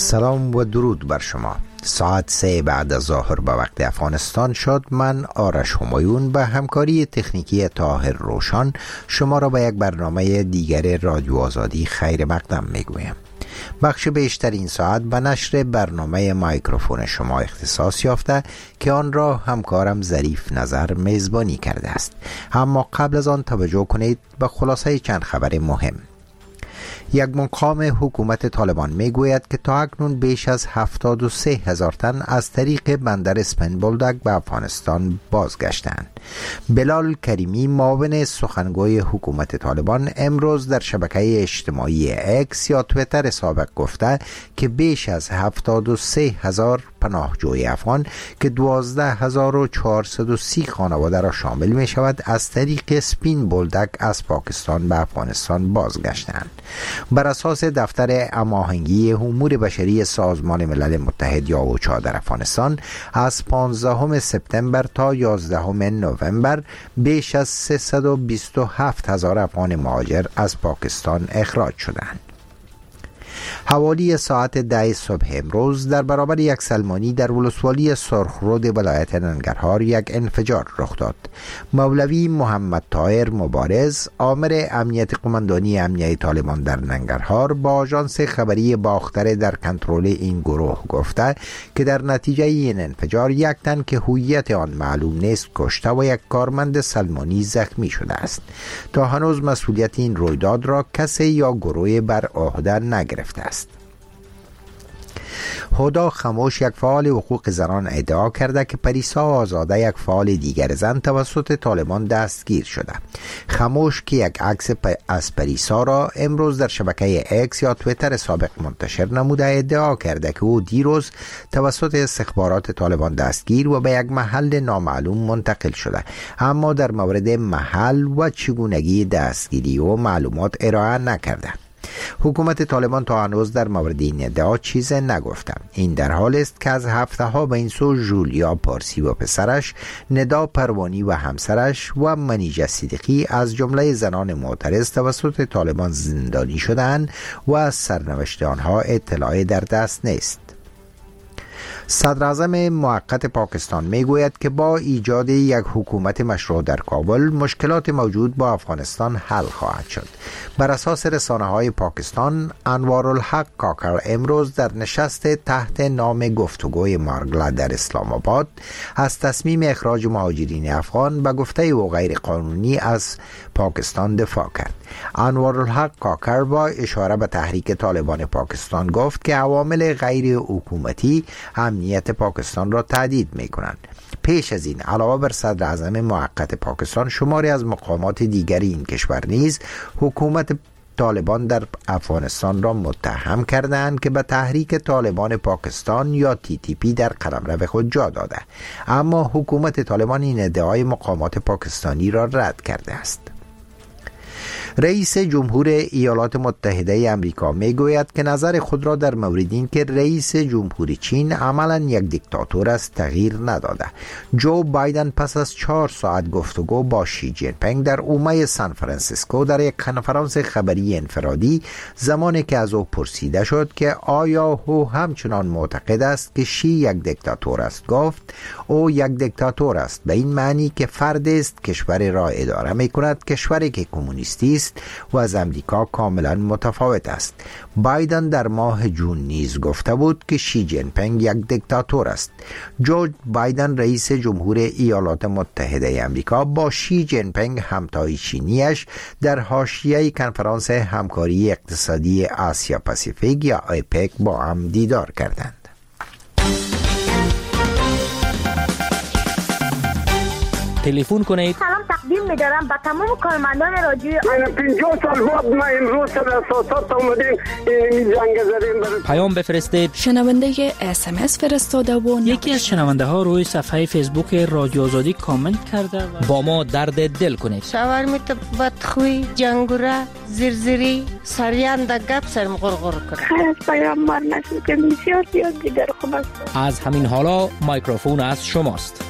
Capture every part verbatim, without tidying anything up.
سلام و درود بر شما. ساعت سه بعد از ظهر به وقت افغانستان شد. من آرش همایون به همکاری تکنیکی طاهر روشان شما را به یک برنامه دیگر رادیو آزادی خیر مقدم میگویم. بخش بیشتر این ساعت به نشر برنامه مایکروفون شما اختصاص یافته که آن را همکارم ظریف نظر میزبانی کرده است. اما قبل از آن توجه کنید به خلاصه چند خبر مهم. یک مقام حکومت طالبان میگوید که تا اکنون بیش از هفتاد و سه هزار تن از طریق بندر اسپین بولدک به افغانستان بازگشتند. بلال کریمی معاون سخنگوی حکومت طالبان امروز در شبکه اجتماعی اکس یا تویتر سابق گفته که بیش از هفتاد و سه هزار پناهجوی افغان که دوازده هزار و چهارصد و سی خانواده را شامل می شود از طریق اسپین بولدک از پاکستان به افغانستان بازگشتند. بر اساس دفتر هماهنگی امور بشری سازمان ملل متحد یا اوچا در افغانستان از پانزدهم سپتامبر تا یازدهم نوامبر بیش از سیصد و بیست و هفت هزار افغان مهاجر از پاکستان اخراج شدند. حوالی ساعت ده صبح امروز در برابر یک سلمانی در ولسوالی سرخرود ولایت ننگرهار یک انفجار رخ داد. مولوی محمد طاهر مبارز آمر امنیت قماندانی امنیه طالبان در ننگرهار با آژانس خبری باختر در کنترل این گروه گفته که در نتیجه این انفجار یک تن که هویت آن معلوم نیست کشته و یک کارمند سلمانی زخمی شده است. تا هنوز مسئولیت این رویداد را کسی یا گروه بر عهده نگرفته است. هدا خموش یک فعال حقوق زنان ادعا کرده که پریسا آزاده یک فعال دیگر زن توسط طالبان دستگیر شده. خموش که یک عکس از پریسا را امروز در شبکه اکس یا تویتر سابق منتشر نموده ادعا کرده که او دیروز توسط استخبارات طالبان دستگیر و به یک محل نامعلوم منتقل شده، اما در مورد محل و چگونگی دستگیری و معلومات ارائه نکرده. حکومت طالبان تا هنوز در مورد این ادعا چیز نگفته. این در حال است که از هفته ها به این سو جولیا پارسی و پسرش، ندا پروانی و همسرش و منیژه صدیقی از جمله زنان معترض توسط طالبان زندانی شدند و از سرنوشت آنها اطلاعی در دست نیست. صدر اعظم موقت پاکستان میگوید که با ایجاد یک حکومت مشروع در کابل مشکلات موجود با افغانستان حل خواهد شد. بر اساس رسانه های پاکستان، انوارالحق کاکر امروز در نشست تحت نام گفتگوی مارگلا در اسلام آباد از تصمیم اخراج مهاجرین افغان به گفته او غیر قانونی از پاکستان دفاع کرد. انوارالحق کاکر با اشاره به تحریک طالبان پاکستان گفت که عوامل غیر حکومتی امنیت پاکستان را تهدید می کنند. پیش از این علاوه بر صدر اعظم موقت پاکستان، شماری از مقامات دیگری این کشور نیز حکومت طالبان در افغانستان را متهم کردند که به تحریک طالبان پاکستان یا تی تی پی در قلمرو خود جا داده، اما حکومت طالبان این ادعای مقامات پاکستانی را رد کرده است. رئیس جمهور ایالات متحده آمریکا میگوید که نظر خود را در مورد این که رئیس جمهور چین عملاً یک دیکتاتور است تغییر نداده. جو بایدن پس از چهار ساعت گفتگو با شی جین پینگ در اومه سان فرانسیسکو در یک کنفرانس خبری انفرادی، زمانی که از او پرسیده شد که آیا او همچنان معتقد است که شی یک دیکتاتور است، گفت او یک دیکتاتور است به این معنی که فردی است کشور را اداره می کند، کشوری که کمونیستی است و از امریکا کاملا متفاوت است. بایدن در ماه جون نیز گفته بود که شی جین پینگ یک دیکتاتور است. جو بایدن رئیس جمهور ایالات متحده آمریکا با شی جین پینگ همتای چینیش در حاشیه کنفرانس همکاری اقتصادی آسیا پاسیفیک یا آیپک با هم دیدار کردند. تلفن کنید. سلام تقدیم می‌دارم به تمام کارمندان رادیوی من پنجاه سال بعد ما امروز در اساسات اومدیم این جنگ زدیم. پیام بفرستید. شنونده اس ام اس فرستاده و یکی از شنونده ها روی صفحه فیسبوک رادیو آزادی کامنت کرده و با ما درد دل کنید. شاورمیت بدخوی، جنگوره، زرزری، سریان در گپ سرم غرغر کنه. خیلی از پیام مار نشد که بسیار زیاد دیگر خوب است. از همین حالا مایکروفون از شماست.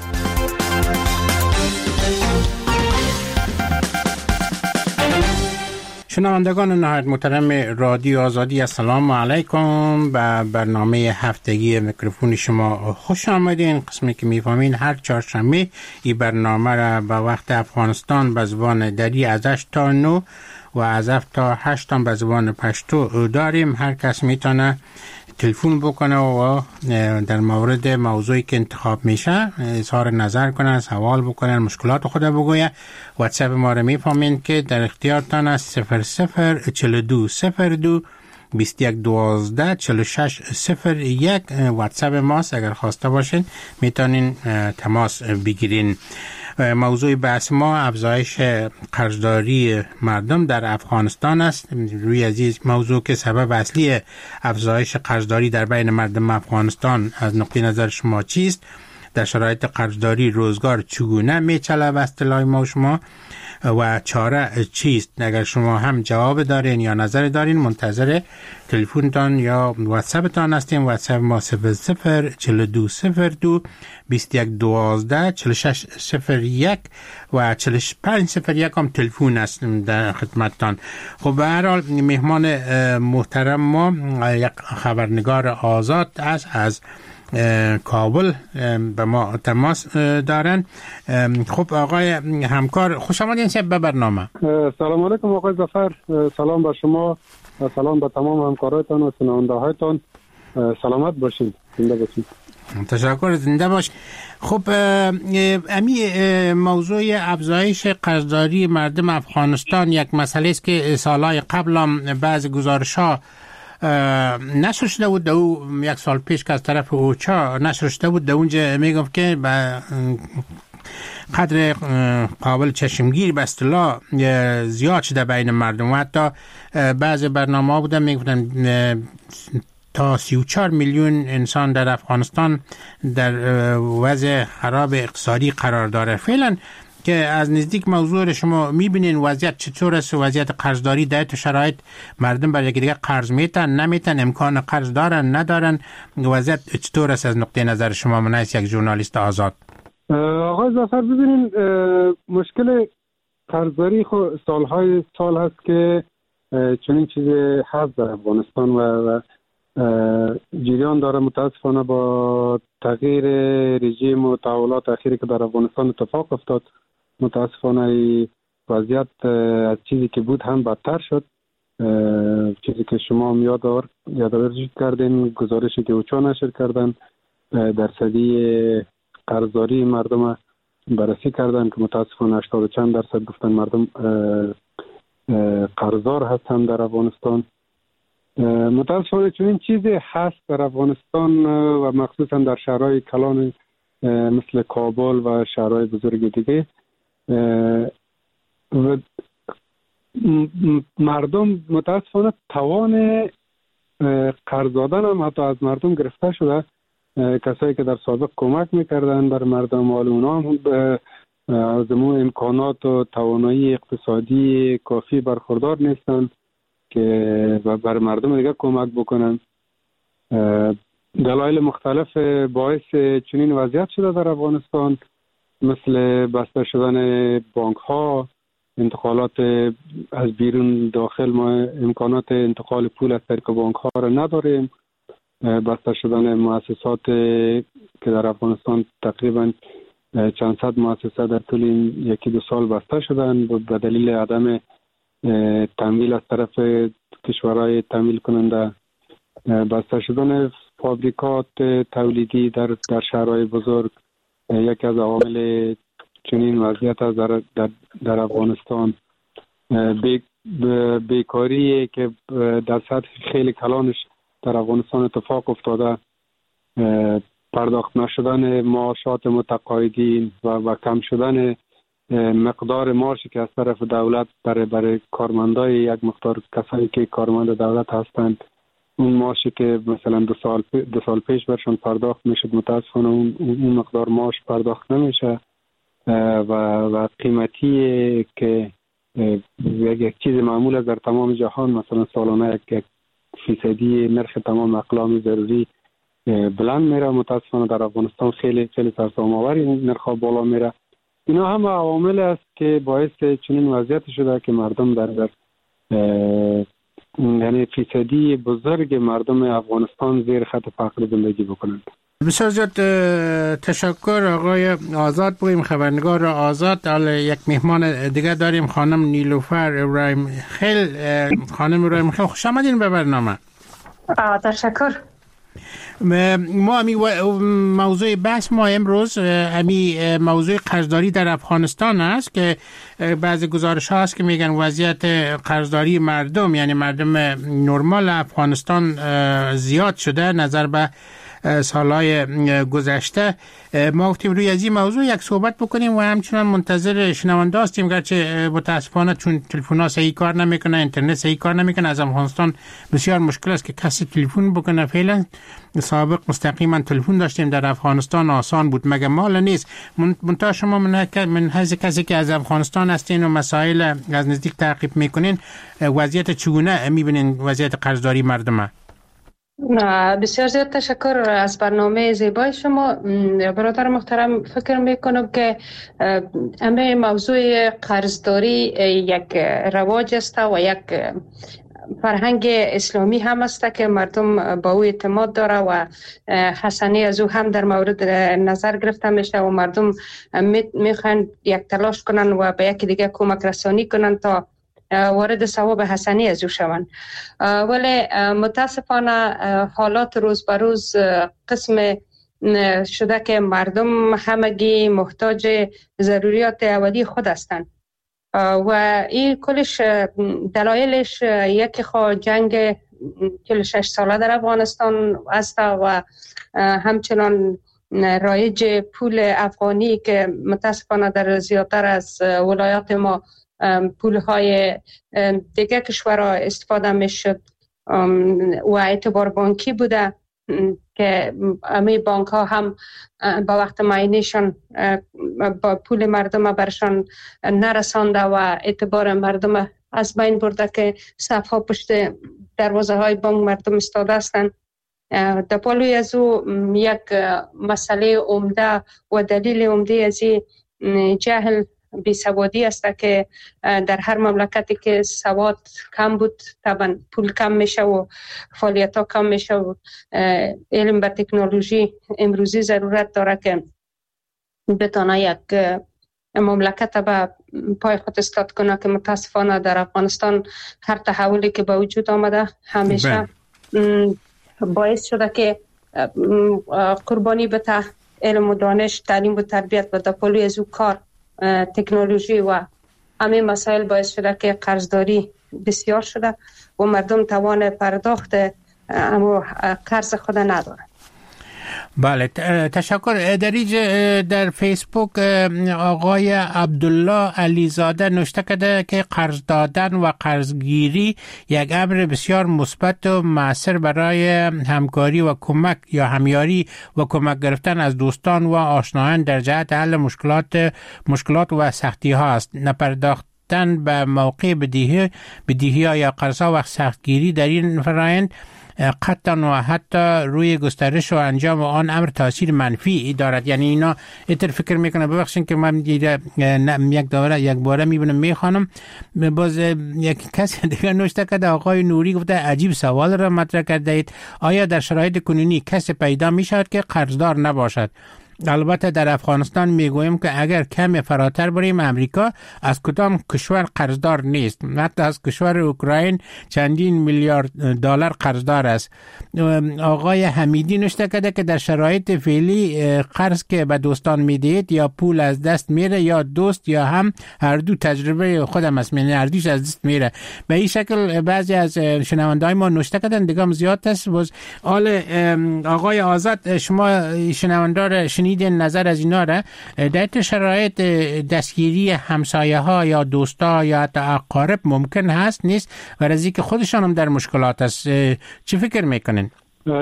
شنوندگان نهایت محترم رادیو آزادی، السلام علیکم. به برنامه هفتگی میکروفون شما خوش آمدین. قسمی که میفهمین هر چهارشنبه این برنامه را به وقت افغانستان به زبان دری از هشت تا نه و از هفت تا هشت به زبان پشتو داریم. هر کس میتونه تلفن بکنه و در مورد موضوعی که انتخاب میشه اظهار نظر کنه، سوال بکنه، مشکلات خود بگویه. واتساپ ما رو میفهمین که در اختیارتان است صفر صفر چهل و دو صفر دو بیست و یک دوازده چهل و شش صفر یک. واتساپ ماست، اگر خواسته باشین میتونین تماس بگیرین. موضوع بحث ما افزایش قرضداری مردم در افغانستان است. روی عزیز موضوع که سبب اصلی افزایش قرضداری در بین مردم افغانستان از نقطه نظر شما چیست؟ در شرایط قرضداری روزگار چگونه میچله به اصطلاح ما شما و چاره چیست؟ اگر شما هم جواب دارین یا نظر دارین منتظر تلفنتان یا واتساپتان هستیم. واتساپ ما صفر صفر چهل و دو صفر دو بیست و یک دوازده چهل و شش صفر یک و چهل و پنج صفر یک هم تلفن است در خدمتتان. خب به هر حال مهمان محترم ما یک خبرنگار آزاد است از کابل به ما تماس دارن. خب آقای همکار خوش آمدین به برنامه. سلام علیکم آقای ظفر، سلام به شما و سلام به تمام همکارایتان و شنونده هایتان. سلامت باشین، زنده باشین. تشکر، زنده باش. خب امی موضوع افزایش قرضداری مردم افغانستان یک مسئله است که سالهای قبل هم بعض گزارش‌ها نشر شده بود. دو یک سال پیش که از طرف اوچا نشر شده بود، در اونجا میگفت که به قدر قابل چشمگیر به اصطلاح زیاد شده بین مردم و حتی بعض برنامه بودن میگفتن تا سی و چهار میلیون انسان در افغانستان در وضع خراب اقتصادی قرار داره. فعلا که از نزدیک موضوع شما میبینین وضعیت چطور است؟ وضعیت قرضداری در تو شرایط مردم برای یکی دیگه قرض میتن نمیتن، امکان قرض دارن ندارن، وضعیت چطور است از نقطه نظر شما من از یک ژورنالیست آزاد؟ آقای ظفر ببینین مشکل قرضداری خود سالهای سال هست که چنین چیزی هست در افغانستان و جریان داره. متاسفانه با تغییر رژیم و تحولات اخیری که در افغانستان اتفاق افتاد متاسفانه وضعیت از چیزی که بود هم بدتر شد. چیزی که شما هم یادآور یادآوری کردین، گزارشی که اوچا نشر کردن درصدی قرضداری مردم بررسی کردن که متاسفانه هشتاد و چند درصد گفتن مردم قرضدار هستند در افغانستان. متاسفانه چون این چیزی هست در افغانستان و مخصوصا در شهرهای کلان مثل کابل و شهرهای بزرگ دیگه و مردم متاسفانه توان قرض دادن هم حتی از مردم گرفته شده. کسایی که در سابق کمک میکردن بر مردم مال اونا هم از امون امکانات و توانایی اقتصادی کافی برخوردار نیستن که بر مردم دیگه کمک بکنن. دلایل مختلف باعث چنین وضعیت شده در افغانستان، مثل بسته شدن بانک ها، انتقالات از بیرون داخل ما امکانات انتقال پول از طریق بانک ها را نداریم، بسته شدن مؤسسات که در افغانستان تقریبا چند صد مؤسسه در طول یکی دو سال بسته شدن به دلیل عدم تمویل از طرف کشورهای تمویل کننده، بسته شدن فابریکات تولیدی در در شهرهای بزرگ یکی از عوامل چنین وضعیت است در, در, در افغانستان. بی بیکاری که در سطح خیلی کلانش در افغانستان اتفاق افتاده، پرداخت نشدن معاشات متقاعدین و, و کم شدن مقدار معاشی که از طرف دولت برای برای کارمندای یک مقدار کسایی که کارمند دولت هستند، اون معاشی که مثلا دو سال دو سال پیش برشون پرداخت میشد متاسفانه اون, اون مقدار معاش پرداخت نمیشه و و قیمتی که یک چیز معمول است در تمام جهان، مثلا سالانه یک فیصدی نرخ تمام اقلام ضروری بلند میره، متاسفانه در افغانستان خیلی خیلی سرسام آور این نرخ بالا میره. اینا هم عوامل است که باعث چنین وضعیت شده که مردم در در یعنی فیصدی بزرگ مردم افغانستان زیر خط فقر زندگی بکنند. بسیار زیاد تشکر آقای آزاد. بگویم خبرنگار آزاد. حالا یک مهمان دیگه داریم، خانم نیلوفر ابراهیم خیل. خانم ابراهیم خیل، خوش آمدین به برنامه. تشکر. ما امی موضوع بحث ما امروز امی موضوع قرضداری در افغانستان است که بعضی گزارش ها هست که میگن وضعیت قرضداری مردم، یعنی مردم نرمال افغانستان زیاد شده نظر به سالهای گذشته. ما گفتیم روی از این موضوع یک صحبت بکنیم و همچنان منتظر شنونده هستیم، گرچه متاسفانه چون تلفن ها صحیح کار نمیکنه، اینترنت صحیح کار نمیکنه، از افغانستان بسیار مشکل است که کسی تلفن بکنه. فعلا سابق مستقیما تلفن داشتیم در افغانستان، آسان بود، مگه مال نیست. منتها شما من حیث کسی که از افغانستان هستین و مسائل از نزدیک تعقیب میکنین، وضعیت چگونه میبینین وضعیت قرضداری مردم؟ بسیار زیاد تشکر از برنامه زیبای شما. برادر محترم، فکر میکنم که همه موضوع قرضداری یک رواج است و یک فرهنگ اسلامی هم است که مردم با او اعتماد داره و حسنه از او هم در مورد نظر گرفته میشه و مردم میخوان یک تلاش کنن و به یکی دیگه کمک رسانی کنن تا وارد ثواب حسنی از او شوند. ولی متاسفانه حالات روز به روز قسم شده که مردم همگی محتاج ضروریات اولیه خود هستند و این کلش دلایلش یکی خو جنگ چهل و شش ساله در افغانستان است و همچنان رایج پول افغانی که متاسفانه در زیادتر از ولایات ما پولهای دیگه کشورها استفاده می شد و اعتبار بانکی بوده که امی بانک ها هم با وقت معینشان با پول مردم برشان نرسانده و اعتبار مردم از بین برده که صفها پشت دروازه های بانک مردم استاده هستند. در پالوی از او یک مسئله عمده و دلیل عمده از جهل بیسوادی است که در هر مملکتی که سواد کم بود طبعا پول کم میشه و فعالیت ها کم میشه و علم و تکنولوژی امروزی ضرورت داره که بتونه یک مملکت به پای خود استاد کنه که متاسفانه در افغانستان هر تحولی که به وجود آمده همیشه باعث شده که قربانی بته علم و دانش، تعلیم و تربیت و در پلوی از او کار تکنولوژی و همه مسائل باعث شده که قرضداری بسیار شده و مردم توان پرداخت اما قرض خود نداره. بله، تشکر. در اینجا در فیسبوک آقای عبدالله علیزاده نوشته کرده که قرض دادن و قرضگیری یک امر بسیار مثبت و مؤثر برای همکاری و کمک یا همیاری و کمک گرفتن از دوستان و آشنایان در جهت حل مشکلات مشکلات و سختی ها است. نپرداختن به موقع بدهی بدهی یا قرض و سختگیری در این فرآیند قطعا و حتی روی گسترش و انجام آن امر تاثیر منفی دارد. یعنی اینا اتر فکر میکنه، ببخشید که من دیده یک دوره یک باره میبینم میخوانم، باز یک کسی دیگه نوشته کرده، آقای نوری گفته عجیب سوال را مطرح کرده اید، آیا در شرایط کنونی کسی پیدا میشود که قرضدار نباشد؟ البته در افغانستان میگویم که اگر کمی فراتر بریم امریکا از کدام کشور قرضدار نیست، حتی از کشور اوکراین چندین میلیارد دلار قرضدار است. آقای حمیدی نوشته کرده که در شرایط فعلی قرض که به دوستان میدهید یا پول از دست میره یا دوست یا هم هر دو تجربه خودم است، یعنی هر دوش از دست میره. به این شکل بعضی از شنونده‌های ما نوشته کردن، دیگه زیاد است. باز آل آقای آزاد، شما شنونده شنیدین نظر از اینا را در شرایط دستگیری همسایه ها یا دوستا یا حتی اقارب ممکن هست نیست و از اینکه خودشان هم در مشکلات است، چی فکر میکنین؟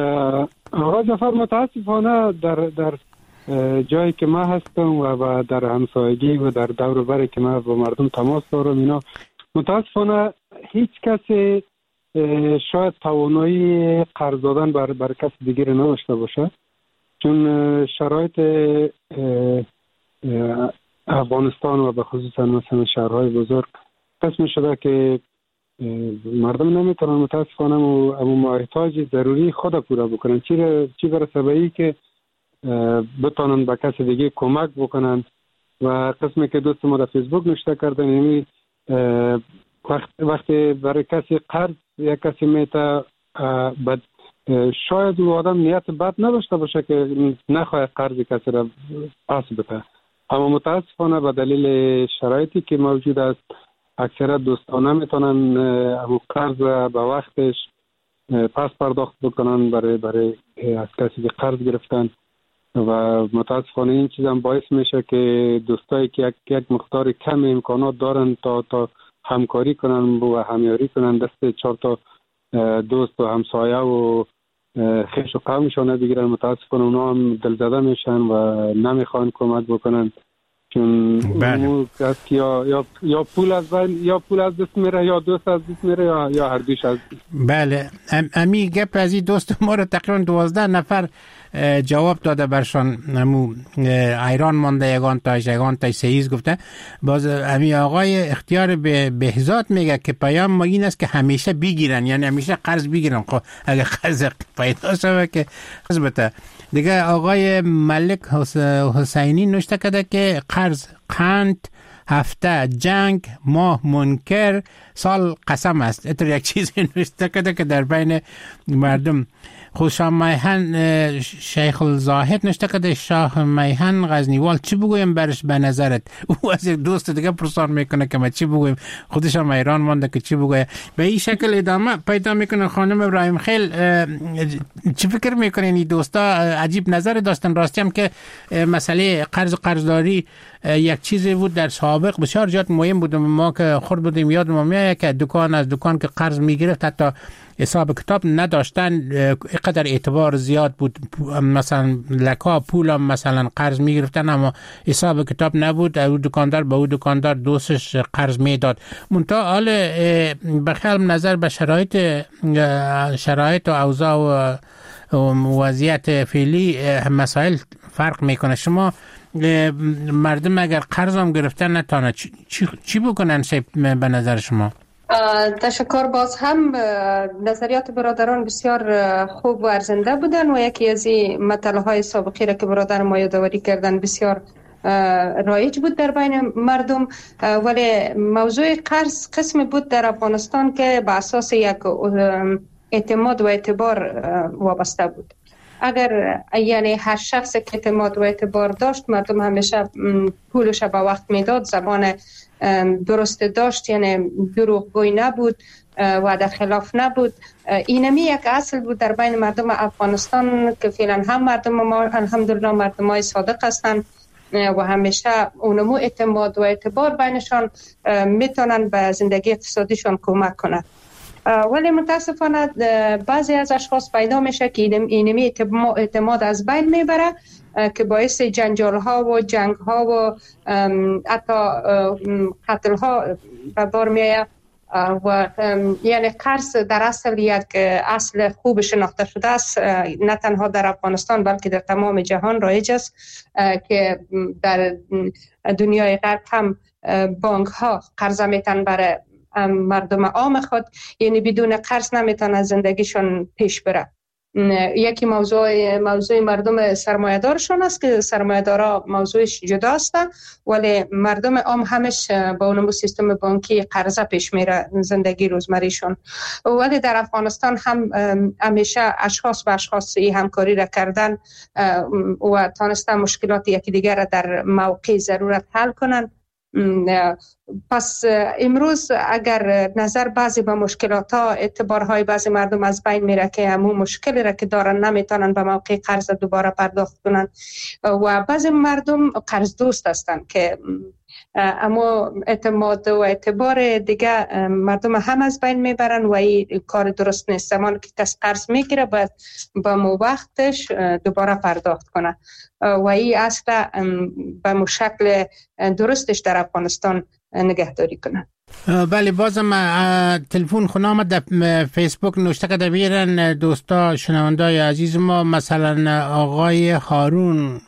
آقای جعفر، متاسفانه در در جایی که ما هستم و در همسایگی و در دور و بر که ما با مردم تماس دارم، اینا متاسفانه هیچ کسی شاید توانایی قرض دادن بر بر کس دیگر نداشته باشه، چون شرایط افغانستان و به خصوص مثلا شهرهای بزرگ قسم شده که مردم نمیتونن متاسفانه امو محتاج ضروری خود پورا بکنن. چی چی برسه به این که بتونن به کسی دیگه کمک بکنن. و قسمی که دوست ما در فیسبوک نوشته کردن یعنی وقتی برای کسی قرض یا کسی میته بد شاید او آدم نیت بد نداشته باشه که نخواه قرض کسی را پس بده، اما متاسفانه به دلیل شرایطی که موجود است اکثر دوستان نمیتونن او قرض به وقتش پس پرداخت بکنن برای برای از کسی که قرض گرفتن و متاسفانه این چیز هم باعث میشه که دوستایی که یک, یک مقدار کم امکانات دارن تا تا همکاری کنن و همیاری کنن دست چهار تا دوست و همسایه و خیش و قومشان بگیرن، متاسفانه اونا هم دلزده میشن و نمیخوان کمک بکنن چون بله. یا یا یا پول از یا پول از دست میره یا دوست از دست میره یا یا هر دوش از دست. بله ام امی گپ از این دوست ما رو تقریبا دوازده نفر جواب داده برشان امو ایران مانده یگان تایش یگان تای سیز گفته. باز امی آقای اختیار به بهزاد میگه که پیام ما این است که همیشه بگیرن، یعنی همیشه قرض بگیرن. خب اگه قرض پیدا شده که قرض بده دیگه. آقای ملک حسینی نوشته کرده که قرض قند هفته جنگ ماه منکر سال قسم است. اتر یک چیزی نوشته کرده که در بین مردم. خوشام میهن شیخ الزاهد نوشته کرده شاه میهن غزنیوال چی بگویم برش به نظرت؟ او از یک دوست دیگه پرسان میکنه که ما چی بگویم، خودش هم ایران مانده که چی بگویم. به این شکل ادامه پیدا میکنه. خانم ابراهیم خیل چی فکر میکنین این دوستا؟ عجیب نظر داشتن راستی هم که مسئله قرض قرضداری یک چیزی بود در سابق بسیار جات مهم بود. ما که خورد بودیم یاد ما میاد که دکان از دکان که قرض میگرفت حتی حساب کتاب نداشتن، اینقدر اعتبار زیاد بود. مثلا لکا پول هم مثلا قرض میگرفتن اما حساب کتاب نبود، او دکاندار به او دکاندار دوستش قرض میداد. منتها حال بخیال نظر به شرایط شرایط و اوضاع و وضعیت فعلی مسائل فرق میکنه. شما مردم اگر قرض هم گرفتن نتانه چی, چی بکنن به نظر شما؟ تشکر. باز هم نظریات برادران بسیار خوب و ارزنده بودن و یکی از این مطلب‌های سابقی را که برادر ما یادآوری کردن بسیار رایج بود در بین مردم. ولی موضوع قرض قسمی بود در افغانستان که به اساس یک اعتماد و اعتبار وابسته بود. اگر یعنی هر شخص که اعتماد و اعتبار داشت مردم همیشه پولش به وقت میداد، زبان درست داشت، یعنی دروغگوی نبود و در خلاف نبود. اینمی یک اصل بود در بین مردم افغانستان که فعلا هم مردم ما الحمدلله مردمای صادق هستند و همیشه اونمو اعتماد و اعتبار بینشان میتونن به زندگی اقتصادیشان کمک کنند. ولی متاسفانه بعضی از اشخاص پیدا میشه که اینمی اعتماد از بین میبره که باعث جنجال ها و جنگ ها و حتی قتل ها به بار میآید و یعنی قرض در اصل یک اصل خوب شناخته شده است، نه تنها در افغانستان بلکه در تمام جهان رایج است که در دنیای غرب هم بانک ها قرض میتن برای مردم عام خود، یعنی بدون قرض نمیتونه زندگیشون پیش بره. یکی موضوع موضوع مردم سرمایه‌دارشون است که سرمایه‌دارا موضوعش جدا است ولی مردم عام همش با اون سیستم بانکی قرضه پیش میره زندگی روزمریشون. ولی در افغانستان هم همیشه اشخاص با اشخاص همکاری را کردن و تانستن مشکلات یکی دیگر را در موقع ضرورت حل کنن. پس امروز اگر نظر بعضی به مشکلات ها اعتبارهای بعضی مردم از بین میره که همون مشکلی را که دارن نمیتونن به موقع قرض دوباره پرداخت کنن و بعضی مردم قرض دوست هستن که اما اعتماد و اعتبار دیگه مردم هم از بین میبرن و این کار درست نیست. زمان که کس قرض میگیره باید با مو وقتش دوباره پرداخت کنه و این اصلا به مشکل درستش در افغانستان نگهداری کنه. بله بازم تلفن خونه آمد در فیسبوک نوشته که بیرن دوستا شنوندای عزیز ما، مثلا آقای هارون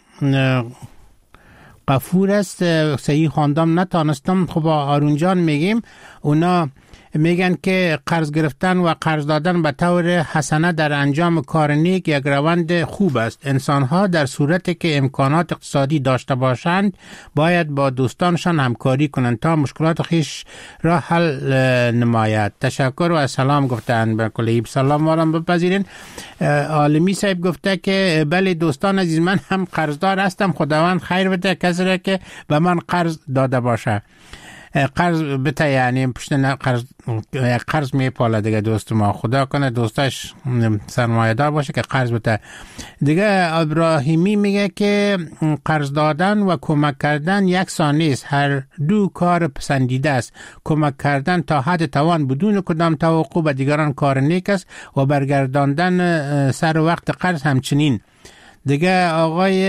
قفور است، صحیح خواندم نتانستم. خب هارون جان میگیم اونا میگن که قرض گرفتن و قرض دادن به طور حسنه در انجام کار نیک یک روند خوب است. انسان‌ها در صورتی که امکانات اقتصادی داشته باشند باید با دوستانشان همکاری کنند تا مشکلات خیش را حل نماید. تشکر و سلام گفتند به کلی. سلام وارم بپذیرین. عالمی صاحب گفته که بله دوستان عزیز، من هم قرضدار هستم، خداوند خیر بده کسی را که به من قرض داده باشه. قرض بته یعنی پشت قرض قرض میپاله دیگه. دوست ما خدا کنه دوستاش سرمایه دار باشه که قرض بته دیگه. ابراهیمی میگه که قرض دادن و کمک کردن یکسان نیست، هر دو کار پسندیده است. کمک کردن تا حد توان بدون کدام توقع به دیگران کار نیک است و برگرداندن سر وقت قرض همچنین. دیگه آقای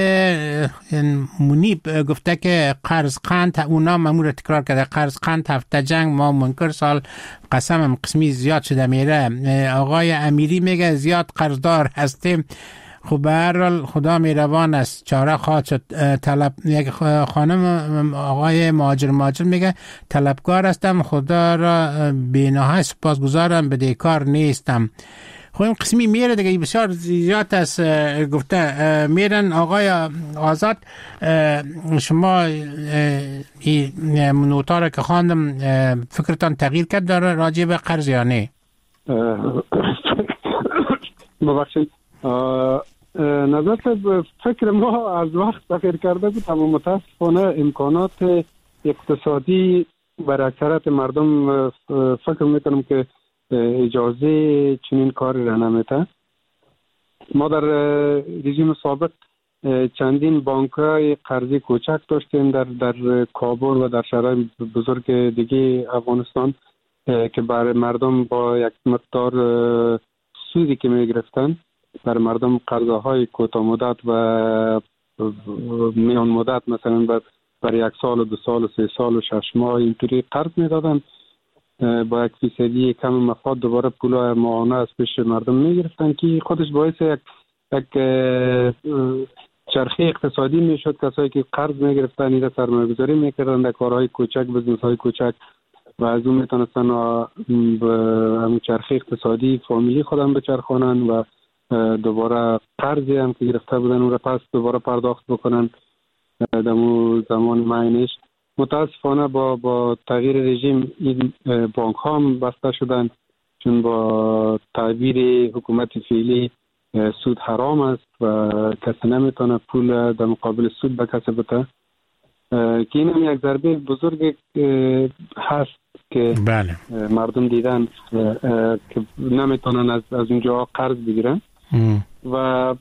منیب گفته که قرض قند، اونا مامور تکرار کرده، قرض قند هفته جنگ ما منکر سال قسمم قسمی زیاد شده میره. آقای امیری میگه زیاد قرضدار هستیم. خب به هر حال خدا مهربان است، چاره خواهد شد. طلب یک خانم آقای مهاجر مهاجر میگه طلبکار هستم، خدا را بی‌نهایت سپاسگزارم، بدهکار نیستم. خب این قسمی میره دیگه، بسیار زیاد است گفته میرن. آقای آزاد شما این نوتا را که خواندم فکرتان تغییر کرد داره راجع به قرض یا نه؟ ببخشید نظر فکر ما از وقت تغییر کرده بود، اما متاسفانه امکانات اقتصادی بر اکثریت مردم فکر میکنم که اجازه چنین کاری را نمیده. ما در رژیم سابق چندین بانک‌های قرضی کوچک داشتیم در در کابل و در شهرهای بزرگ دیگه افغانستان که برای مردم با یک مقدار سودی که میگرفتن برای مردم قرضهای کوتاه مدت و میان مدت مثلا برای یک سال و دو سال و سه سال و شش ماه اینطوری قرض میدادن، با یک فیصدی کم مفاد دوباره پولای ماهانه از پیش مردم میگرفتن که خودش باعث یک یک چرخه اقتصادی میشد. کسایی که قرض میگرفتن اینا سرمایه گذاری میکردن در کارهای کوچک، بزنس های کوچک و از اون میتونستن به همون چرخه اقتصادی فامیلی خودم بچرخونن و دوباره قرضی هم که گرفته بودن اون را پس دوباره پرداخت بکنن در اون زمان معینش. متاسفانه با با تغییر رژیم این بانک ها هم بسته شدن، چون با تعبیر حکومت فعلی سود حرام است و کسی نمیتونه پول در مقابل سود به کسی بده، که این هم یک ضربه بزرگ هست که بله. مردم دیدن که نمیتونن از از اونجا قرض بگیرن ام. و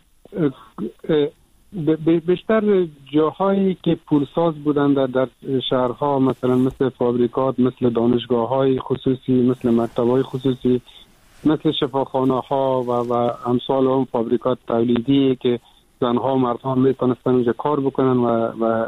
بیشتر جاهایی که پولساز بودن در, در شهرها مثلا مثل فابریکات، مثل دانشگاه های خصوصی، مثل مکتب های خصوصی، مثل شفاخانه ها و, و امثال هم فابریکات تولیدی که زنها و مردها میتونستن اونجا کار بکنن و, و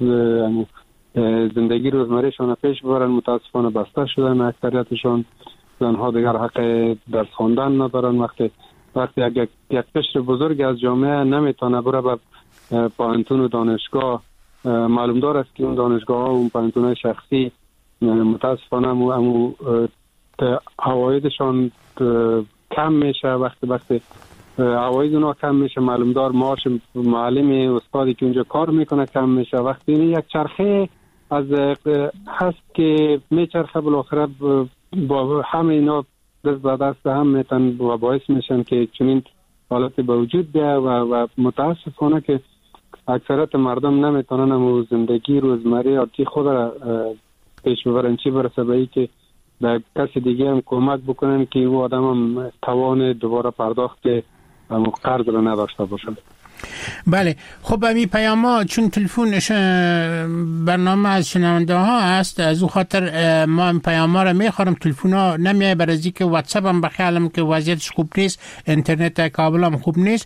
زندگی روزمرهشان پیش ببرن، متاسفانه بسته شدن. اکثریتشان زنها دیگر حق درس خواندن ندارن. وقتی وقتی یک یک قشر بزرگ از جامعه نمیتونه بره به پانتون و دانشگاه، معلوم دار است که اون دانشگاه ها و اون پانتون شخصی متاسفانه امو, امو عوایدشان کم میشه. وقتی وقتی عواید اونا کم میشه، معلوم دار معاش معلم استادی که اونجا کار میکنه کم میشه. وقتی یک چرخه از هست که میچرخه بالاخره با همه اینا دست به دست هم میتن و باعث میشن که چنین حالتی به وجود بیاید و, و متاسفانه که اکثریت مردم نمیتونن امو زندگی روزمره عادی خود را پیش ببرن، چی برسه به ای که به کسی دیگه هم کمک بکنن که او آدم هم توان دوباره پرداخت امو قرض را نداشته باشن. بله. خب امی پیام ها چون تلفون برنامه از شنونده ها هست، از او خاطر ما این پیام ها را میخورم. تلفون ها نمیه برازی که واتساپ هم بخیالم که وضعیتش خوب نیست، اینترنت کابل هم خوب نیست.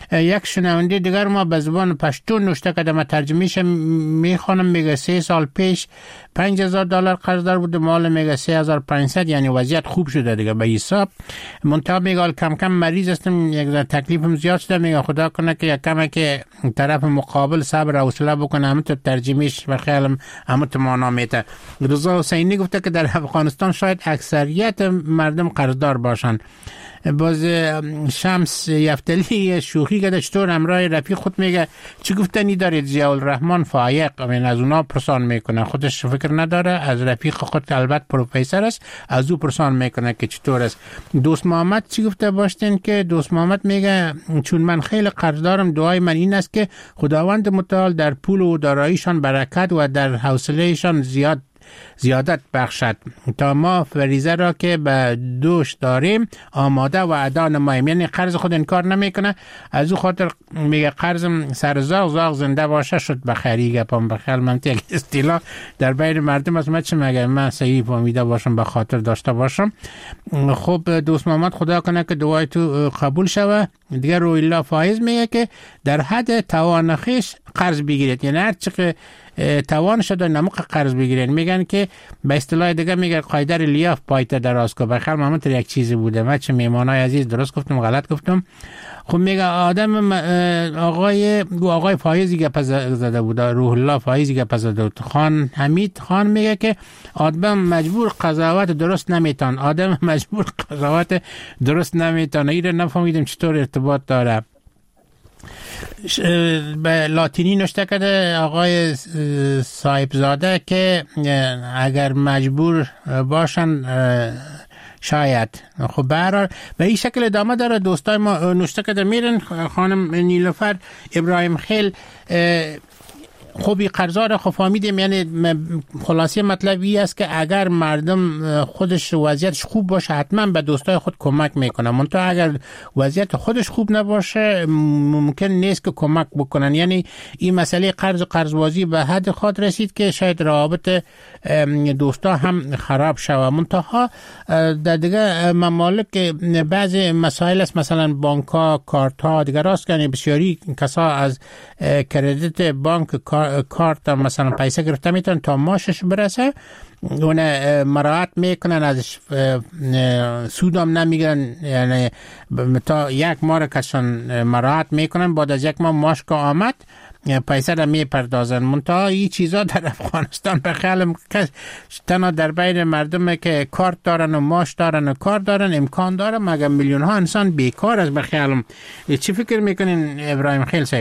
یک شنونده دیگر ما به زبان پشتون نوشته که ما ترجمهش میخوانم، میگه سه سال پیش پنج هزار دلار قرضدار بود، مال میگه سه هزار و پانصد، یعنی وضعیت خوب شده دیگه به حساب. منتها میگه کم کم مریض هستم، یک ذره تکلیفم زیاد شده، میگه خدا کنه که یک کم که طرف مقابل صبر و حوصله بکنه. همون تو ترجمهش به خیالم همون تو معنا میته. رضا حسینی گفته که در افغانستان شاید اکثریت مردم قرضدار باشن. باز شمس یفتلی شوخی کرده چطور همراه رفیق خود میگه چی گفتنی دارید؟ ضیاء الرحمن فایق امین از اونا پرسان میکنه، خودش فکر نداره، از رفیق خود البته پروفسور است از او پرسان میکنه که چطور است. دوست محمد چی گفته باشتین که دوست محمد میگه چون من خیلی قرض دارم، دعای من این است که خداوند متعال در پول و داراییشان برکت و در حوصلهشان زیاد زیادت بخشد تا ما فریضه را که به دوش داریم آماده و ادا نماییم. یعنی قرض خود انکار نمیکنه، از او خاطر میگه قرضم سر زاغ زاغ زنده باشه شد بخری. گپم بخیر منطق اصطلاح در بین مردم از من چه مگه من صحیح فهمیده باشم به خاطر داشته باشم. خب دوست محمد خدا کنه که دعای تو قبول شوه. دیگه روی الله فایز میگه که در حد توان خویش قرض بگیرید، یعنی هر چقدر توان شده نموقع قرض بگیرین. میگن که به اصطلاح دیگه میگه قاعده لیاف پایت دراز کو. بخیر محمد یک چیزی بوده، من چه میمانای عزیز درست گفتم غلط گفتم؟ خب میگه آدم آقای آقای فایزی گپ زده بود، روح الله فایزی گپ زده بود. خان حمید خان میگه که آدم مجبور قضاوت درست نمیتون، آدم مجبور قضاوت درست نمیتونه. این نفهمیدم چطور ارتباط داره. به لاتینی نوشته کرده آقای صاحبزاده که اگر مجبور باشن شاید. خب برحال به این شکل ادامه داره. دوستای ما نوشته کرده میرن. خانم نیلوفر ابراهیم خیل خوبی قرضار خب فهمیدیم، یعنی خلاصه مطلب این است که اگر مردم خودش وضعیتش خوب باشه حتما به دوستای خود کمک میکنن، منتها اگر وضعیت خودش خوب نباشه ممکن نیست که کمک بکنن. یعنی این مسئله قرض و قرضبازی به حد خود رسید که شاید روابط دوستا هم خراب شود. منتها در دیگه ممالک بعض مسائل است، مثلا بانک ها، کارت ها دیگه راست، یعنی بسیاری کسا از کردیت بانک کارت مثلا پیسه گرفته میتونن تا ماشش برسه، اون مراعات میکنن، ازش سودم نمیگیرن، یعنی تا یک ماه کسان مراعات میکنن، بعد از یک ماه ماش که آمد پیسه را میپردازن. منتها این چیزا در افغانستان به خیالم تنها در بین مردم که کارت دارن و ماش دارن و کار دارن امکان داره، مگر میلیون ها انسان بیکار است. به خیالم چی فکر میکنین ابراهیم خیل صاحب؟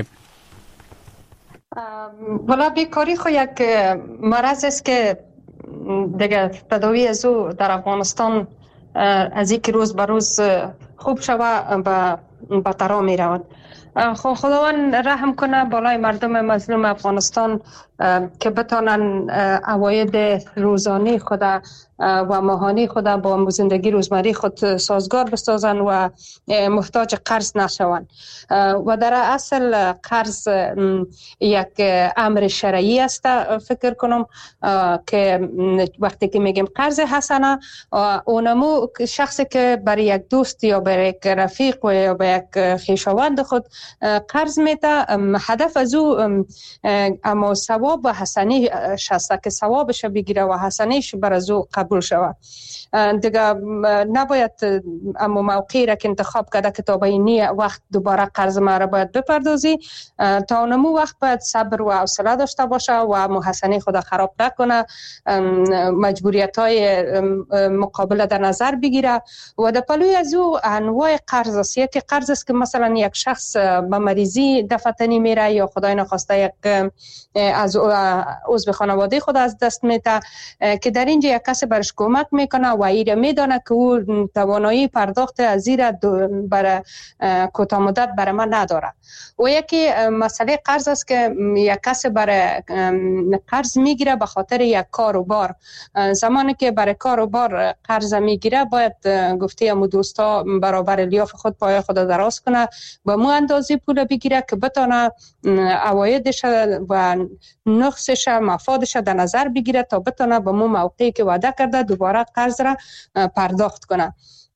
والا بیکاری خو یک مرض است که دیگه تداوی از او در افغانستان از یک روز به روز خوب شوه به بطرا می رود. خب خداوند رحم کنه بالای مردم مظلوم افغانستان که بتانن عواید روزانه خود و ماهانه خود با زندگی روزمره خود سازگار بسازن و محتاج قرض نشوند. و در اصل قرض یک امر شرعی است فکر کنم که وقتی که میگیم قرض حسنه، اونمو شخصی که برای یک دوست یا برای یک رفیق و یا برای یک خویشاوند خود قرض میده، هدف از او اما ثواب و حسنه شسته که ثوابش بگیره و حسنهش بر از او قبول شود. دیگه نباید اما موقعی را که انتخاب کرده که تا به اینی وقت دوباره قرض ما را باید بپردازی، تا اونمو وقت باید صبر و حوصله داشته باشه و محسنه خود خراب نکنه، مجبوریت های مقابله در نظر بگیره. و در پلوی از او انواع قرض است. یکی قرض است که مثلا یک شخص به مریضی دفتنی میره یا خدای نخواسته یک از عضو خانواده خود از دست میده، که در اینجا یک کسی برش کمک میکنه و ایره میدانه که او توانایی پرداخت از زیر برای کوتاه مدت برای من نداره. و یکی مسئله قرض است که یک کسی برای قرض میگیره به خاطر یک کار و بار. زمانی که برای کار و بار قرض میگیره باید گفته امو دوستا برابر لیاف خود پای خود دراز کنه، به مو اندازی پول بگیره که بتانه عوایدش و نقصش مفادش در نظر بگیره تا بتانه به مو موقعی که وعده کرده دوباره قرض را پرداخت کنه.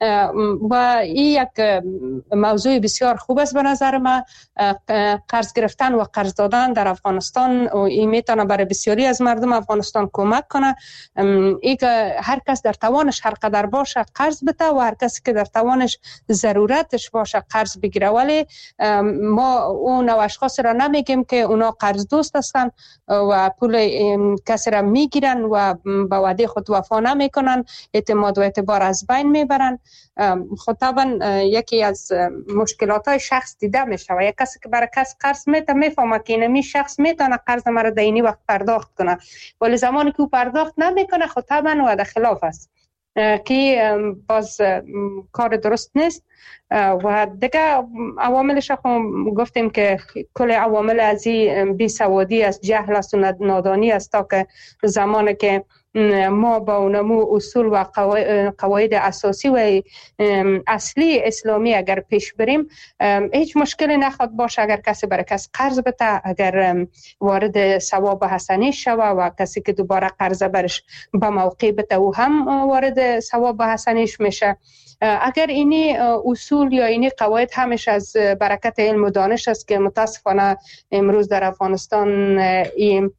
و این یک موضوع بسیار خوب است به نظر من. قرض گرفتن و قرض دادن در افغانستان این میتونه برای بسیاری از مردم افغانستان کمک کنه. ای که هر کس در توانش هر قدر باشه قرض بده و هر کسی که در توانش ضرورتش باشه قرض بگیره، ولی ما اون نوع اشخاص را نمیگیم که اونا قرض دوست هستن و پول کسی را میگیرن و به وعده خود وفا نمیکنن، اعتماد و اعتبار از بین میبرن. خود طبعا یکی از مشکلات های شخص دیده میشه و یک کسی که برای کس قرض میده میفهمه که اینمی شخص میتونه قرض مرا در اینی وقت پرداخت کنه، ولی زمانی که او پرداخت نمیکنه خود طبعا و در خلاف است که باز کار درست نیست. و دیگه عواملش هم گفتیم که کل عوامل از این بیسوادی است، جهل است و نادانی است، تا که زمانی که ما با اونمو اصول و قواعد اساسی و اصلی اسلامی اگر پیش بریم هیچ مشکلی نخواد باشه. اگر کسی برای کس قرض بده، اگر وارد ثواب حسنی شوه و کسی که دوباره قرض برش به موقع بده او هم وارد ثواب حسنیش میشه. اگر اینی اصول یا اینی قواعد همیشه از برکت علم و دانش است که متاسفانه امروز در افغانستان این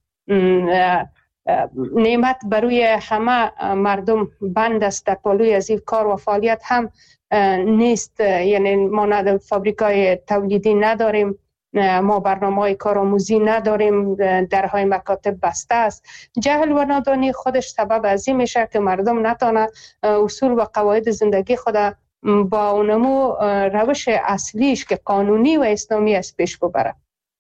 نعمت بروی همه مردم بند است، در پالوی از این کار و فعالیت هم نیست. یعنی ما نه فابریکای تولیدی نداریم، ما برنامه‌های کارآموزی نداریم، درهای مکاتب بسته است. جهل و نادانی خودش سبب از این میشه که مردم نتونه اصول و قواعد زندگی خود با اونمو روش اصلیش که قانونی و اسلامی است پیش ببره.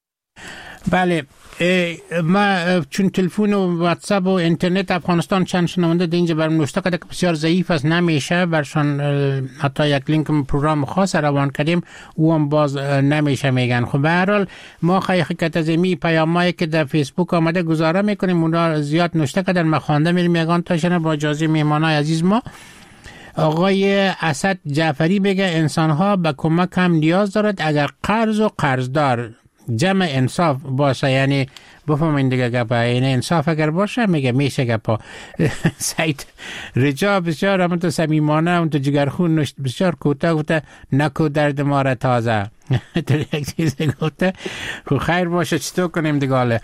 بله، ما چون تلفن و واتساپ و اینترنت افغانستان چند شنونده در اینجا برام نوشته کرده که بسیار ضعیف است، نمیشه برشان حتی یک لینک پروگرام خاص روان کردیم او هم باز نمیشه میگن. خب به هر حال ما حقیقت از می پیامایی که در فیسبوک آمده گزاره میکنیم، اونا زیاد نوشته کردن، ما خوانده میریم یگان تاشنه با اجازه میهمانای عزیز ما. آقای اسد جعفری بگه انسان‌ها به کمک هم نیاز دارد اگر قرض و قرضدار جمع انصاف باشه. یعنی بفهمین دیگه گپا، یعنی انصاف اگر باشه میگه میشه گپا. سعید رجا بسیار همون تو صمیمانه، همون تو جگرخون نشت بسیار کوتاه گفته نکو درد ما را تازه. تو یک چیز گفته خب خیر باشه چطور کنیم دیگه.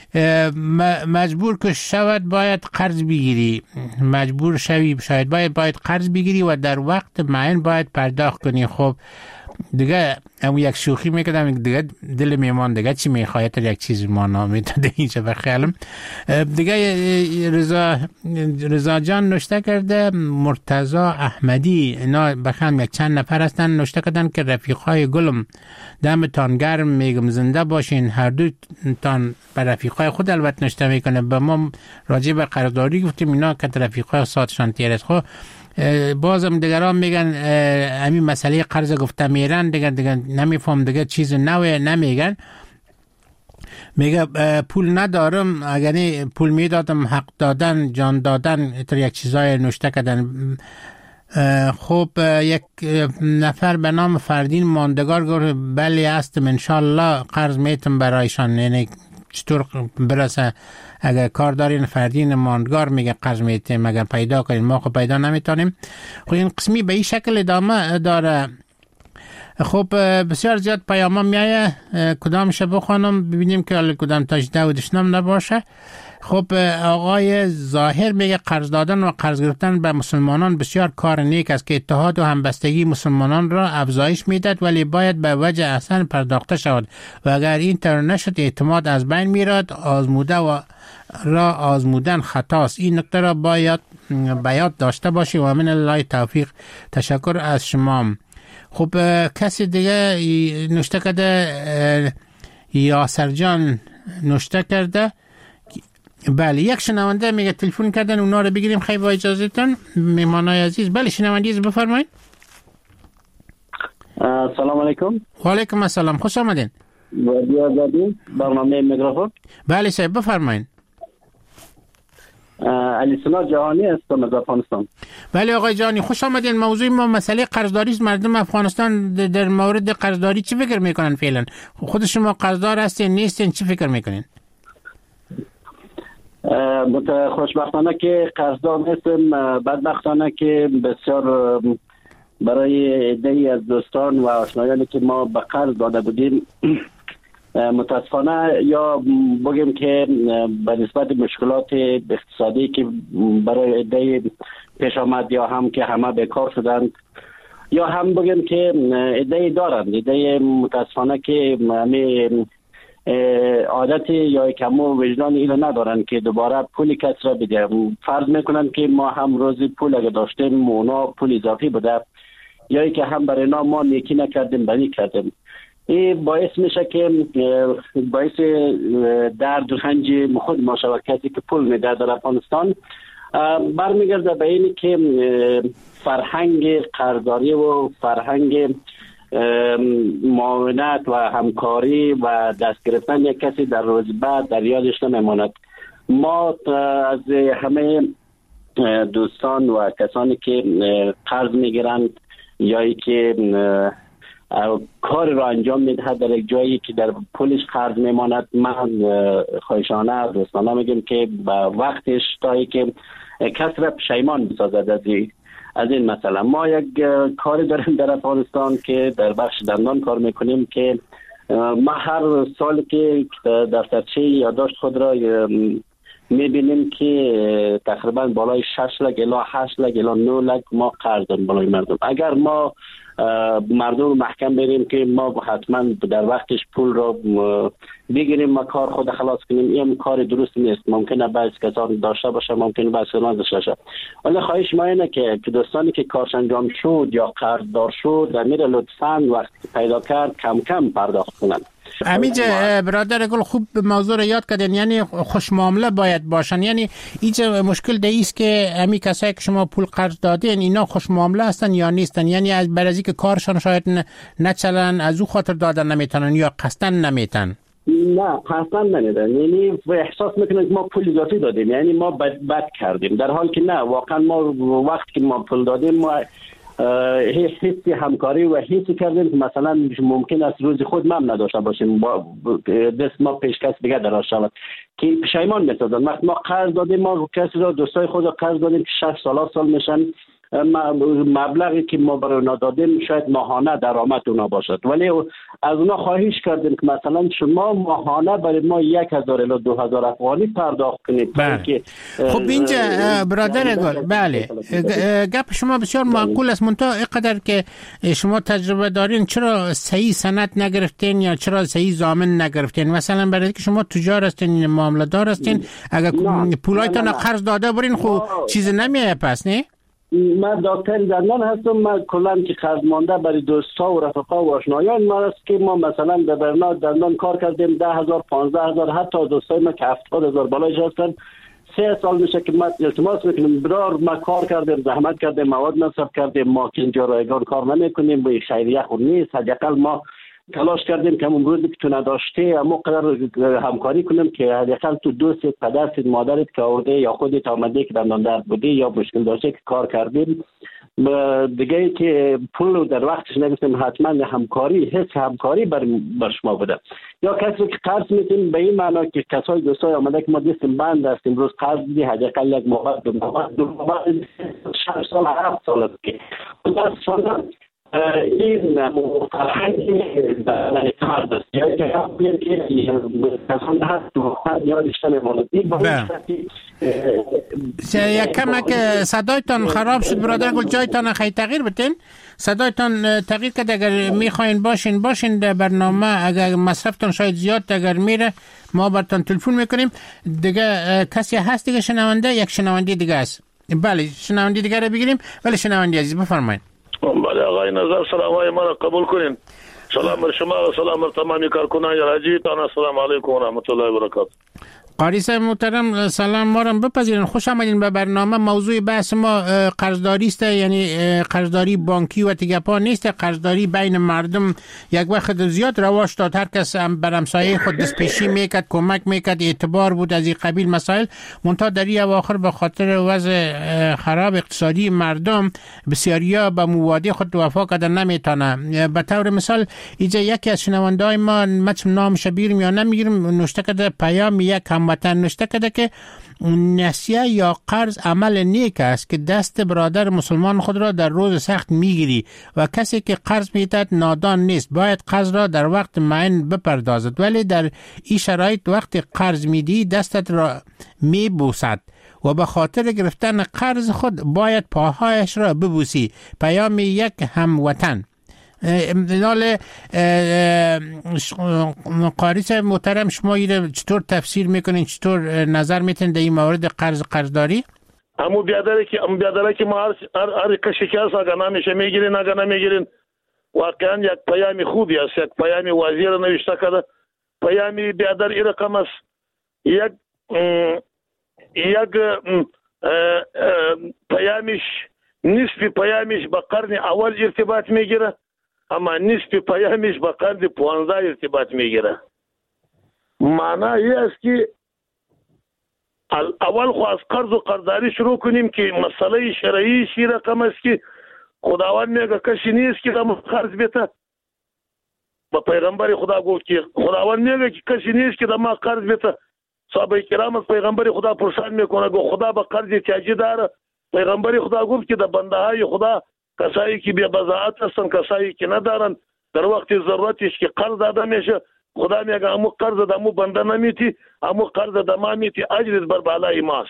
مجبور که شود باید قرض بگیری، مجبور شوی شاید باید باید قرض بگیری و در وقت معین باید پرداخت کنی. خب دیگه هم یک شوخی میکردم دیگه دل میمان دیگه چی میخواید یک چیز ما نامیده اینجا بخیالم دیگه. رضا رضا جان نوشته کرده، مرتضی احمدی اینا بخم یک چند نفر هستن نوشته کردن که رفیقای گلم دمتان گرم، میگم زنده باشین هر دو تان. به رفیقای خود البته نوشته میکنه، به ما راجع به قراردادی گفتیم اینا که رفیقای ساتشان تیرست. خب بازم دیگران میگن همین مسئله قرض گفته میرن دیگه دیگه نمیفهم دیگه چیز نوه نمیگن. میگه پول ندارم، اگر پول میدادم حق دادن جان دادن اتر یک چیزای نوشته کردن. خب یک نفر به نام فردین ماندگار گفت بله هستم انشالله قرض میتم برایشان. یعنی چطور برسه اگر کار دارین فردین ماندگار میگه قرض میتیم مگر پیدا کنین، ما خب پیدا نمیتونیم. خب این قسمی به این شکل ادامه داره. خب بسیار زیاد پیام میایه، کدامش بخونم ببینیم که کدام تاجده و دشنم نباشه. خب آقای ظاهر میگه قرض دادن و قرض گرفتن به مسلمانان بسیار کار نیک است که اتحاد و همبستگی مسلمانان را افزایش میدهد، ولی باید به وجه احسن پرداخته شود و اگر این طور نشد اعتماد از بین میرد. آزموده و را آزمودن خطاست. این نکته را باید به یاد داشته باشی و من الله توفیق. تشکر از شما. خب کسی دیگه نوشته کرده، یاسر جان نوشته کرده بله یک شنونده میگه تلفن کردن اونا رو بگیریم خیلی با اجازهتون میمانای عزیز. بله شنونده عزیز بفرمایید. سلام علیکم. و علیکم السلام، خوش آمدین. رادیو آزادی برنامه میکروفون. بله صاحب بفرمایید. علی سنا جهانی هستم از افغانستان. بله آقای جهانی خوش آمدین. موضوع ما مسئله قرضداری است. مردم افغانستان در مورد قرضداری چی فکر میکنن فعلا؟ خود شما قرضدار هستین نیستین چی فکر میکنین؟ خوشبختانه که قرضدار نیستم، بدبختانه که بسیار برای عده‌ای از دوستان و آشنایانی که ما به قرض داده بودیم متاسفانه یا بگیم که به نسبت مشکلات اقتصادی که برای عده‌ای پیش آمد یا هم که همه بیکار شدند یا هم بگیم که عده‌ای دارند عده‌ای متاسفانه که همه عادت یا کمو وجدان اینو ندارن که دوباره پول کس را بده. فرض میکنن که ما هم روزی پول اگه داشتیم اونا پول اضافی بوده یا ای که هم برای ما ما نیکی نکردیم بنی کردیم. این باعث میشه که باعث درد و رنج خود ما شود. کسی که پول میده در افغانستان برمیگرده به اینی که فرهنگ قرضداری و فرهنگ معاونت و همکاری و دست گرفتن یک کسی در روز بعد در یادش نمیماند. ما از همه دوستان و کسانی که قرض میگیرند یا ای که کار را انجام میده در یک جایی که در پولش قرض میماند، من خواهشانه دوستانه میگم که با وقتش تا که کس را پشیمان بسازد از این از این مثلا. ما یک کاری داریم در افغانستان که در بخش دندان کار میکنیم که ما هر سال که دفترچه یادداشت خود را میبینیم که تقریبا بالای شش لک الی هشت لک الی نه لک ما قرض داریم بالای مردم. اگر ما مردم محکم بریم که ما حتما در وقتش پول را بگیریم ما کار خود خلاص کنیم، این کار درست نیست. ممکنه بعض کسان داشته باشه، ممکنه بعض کسان داشته باشه. ولی خواهش ما اینه که دوستانی که کارش انجام شد یا قرضدار شد میره لطفاً وقتی پیدا کرد کم کم پرداخت کنن. امیج برادر گل خوب موضوع رو یاد کردین، یعنی خوش معامله باید باشن. یعنی اینجا مشکل ده ایست که امی کسایی که شما پول قرض دادین اینا خوش معامله هستن یا نیستن، یعنی از برازی که کارشان شاید نچلن از او خاطر دادن نمیتونن یا قصدن نمیتن. نه قصدن نمیدن، یعنی احساس میکنن که ما پول اضافی دادیم، یعنی ما بد, بد کردیم، در حال که نه. واقعا ما وقتی که ما پول دادیم ما حسی همکاری و حسی کردیم که مثلا ممکن است روز خود ما هم نداشته باشیم، با دست ما پیش کس دیگه دراز شود که پشیمان می‌سازن. وقتی ما قرض دادیم ما کسی را دوستای خود را قرض دادیم که شش سال سال میشن، مبلغی که ما برای اونا دادیم شاید ماهانه درآمد اونا باشد، ولی از اونا خواهش کردیم که مثلا شما ماهانه برای ما یک هزار الی دو هزار افغانی پرداخت کنید. بله. خب اینجا برادر گل، بله گپ شما بسیار معقول است، منتها اینقدر که شما تجربه دارین چرا صحیح سند نگرفتین یا چرا صحیح ضامن نگرفتین؟ مثلا برای که شما تجار هستین، معامله دار هستین، اگر پولایتان قرض داده برین خب چیز نمیه پس نه؟ من دکتر دندان هستم. من کلا که قرض مانده برای دوستا و رفقا و آشنایان ما است که ما مثلا در برنامه دندان کار کردیم ده هزار پانزده هزار حتی دوستای ما که هفتاد هزار بالایش هستن سه سال میشه که ما التماس میکنیم برار ما کار کردیم، زحمت کردیم، مواد مصرف کردیم، ما که اینجا رایگان کار نمیکنیم، به خیریه خود نیست، حداقل ما تلاش کردیم که امروز که تو نداشته اما قدر همکاری کنیم که حداقل تو دوست پدرت مادرت که آورده یا خودت آمده که دندان درد بوده یا مشکل داشته که کار کردیم دیگه که پول در وقتش نگفتیم، حتما همکاری حس همکاری بر, بر شما بوده. یا کسی که قرض میتیم به این معنا که کسای دوستای آمده که ما دستیم بند است امروز قرض بدی حداقل یک ماه دو ماه دو ماه شش سال هفت سال که این فرهنگی در کار است یا که همین که کسان هست و یادش نمیماند. یک کمک صدایتان خراب شد برادر گل، جایتان خیلی تغییر بتین، صدایتان تغییر کرد. اگر میخواین باشین باشین در برنامه، اگر مصرفتان شاید زیاد اگر میره ما براتون تلفن میکنیم. دیگه کسی هست دیگه شنونده؟ یک شنونده دیگه است. بله شنونده دیگه رو بگیریم. ولی شنونده عزیز بفرمایید. بله آقای نظر سلام های من قبول کنین. سلام بر شما و سلام بر تمامی کارکنان راجی تان. السلام علیکم و رحمت الله و برکاته. قاری صاحب محترم سلام ما رو بپذیرین، خوش آمدین به برنامه. موضوع بحث ما قرضداری است، یعنی قرضداری بانکی و تگپا نیست، قرضداری بین مردم یک وقت زیاد رواج داد، هر کس بر همسایه خود دستپیشی میکرد، کمک میکرد، اعتبار بود از این قبیل مسائل. منتها در این اواخر به خاطر وضع خراب اقتصادی مردم بسیاریا به مواده خود وفا کردن نمیتونه. به طور مثال اینجا یکی از شنونده‌های ما مچم نامش بیرم یا نمیگیرم نوشته کرده پیام یک هموطن نوشته کرده که نسیه یا قرض عمل نیک است که دست برادر مسلمان خود را در روز سخت میگیری و کسی که قرض میدهد نادان نیست، باید قرض را در وقت معین بپردازد، ولی در این شرایط وقتی قرض میدی دستت را میبوسد و به خاطر گرفتن قرض خود باید پاهایش را ببوسی. پیام یک هموطن. امتنال قاری صاحب محترم، شما این چطور تفسیر میکنین، چطور نظر میتین در این مورد قرض قرضداری؟ امو بیادره که امو بیادره که ما هر کسی که هست اگر نمیشه میگیرین اگر نمیگیرین واقعا یک پیامی خوبی است، یک پیامی وزیر نوشته کرده. پیامی بیادر این رقم است، یک یک پیامش نصف پیامش به قرن اول ارتباط میگیره، اما نصف پیامش به قرن پانزده ارتباط میگیره. معنی این است که اول خو از قرض و قرضداری شروع کنیم که مسئله شرعی شی رقم است که خداوند میگه کسی نیست که دم قرض بیته. با پیغمبر خدا گفت که خداوند میگه که کسی نیست که دم قرض بیته. صحابه کرام از پیغمبر خدا پرسان میکنه گفت خدا به قرض احتیاجی داره؟ پیغمبر خدا گفت که در بنده های خدا کسایی که بی بضاعت هستن، کسایی که ندارن، در وقت ضرورتش که قرض داده میشه خدا میگه امو قرض دمو بنده نمیتی، امو قرض دما میتی، اجرت بر بالای ماست.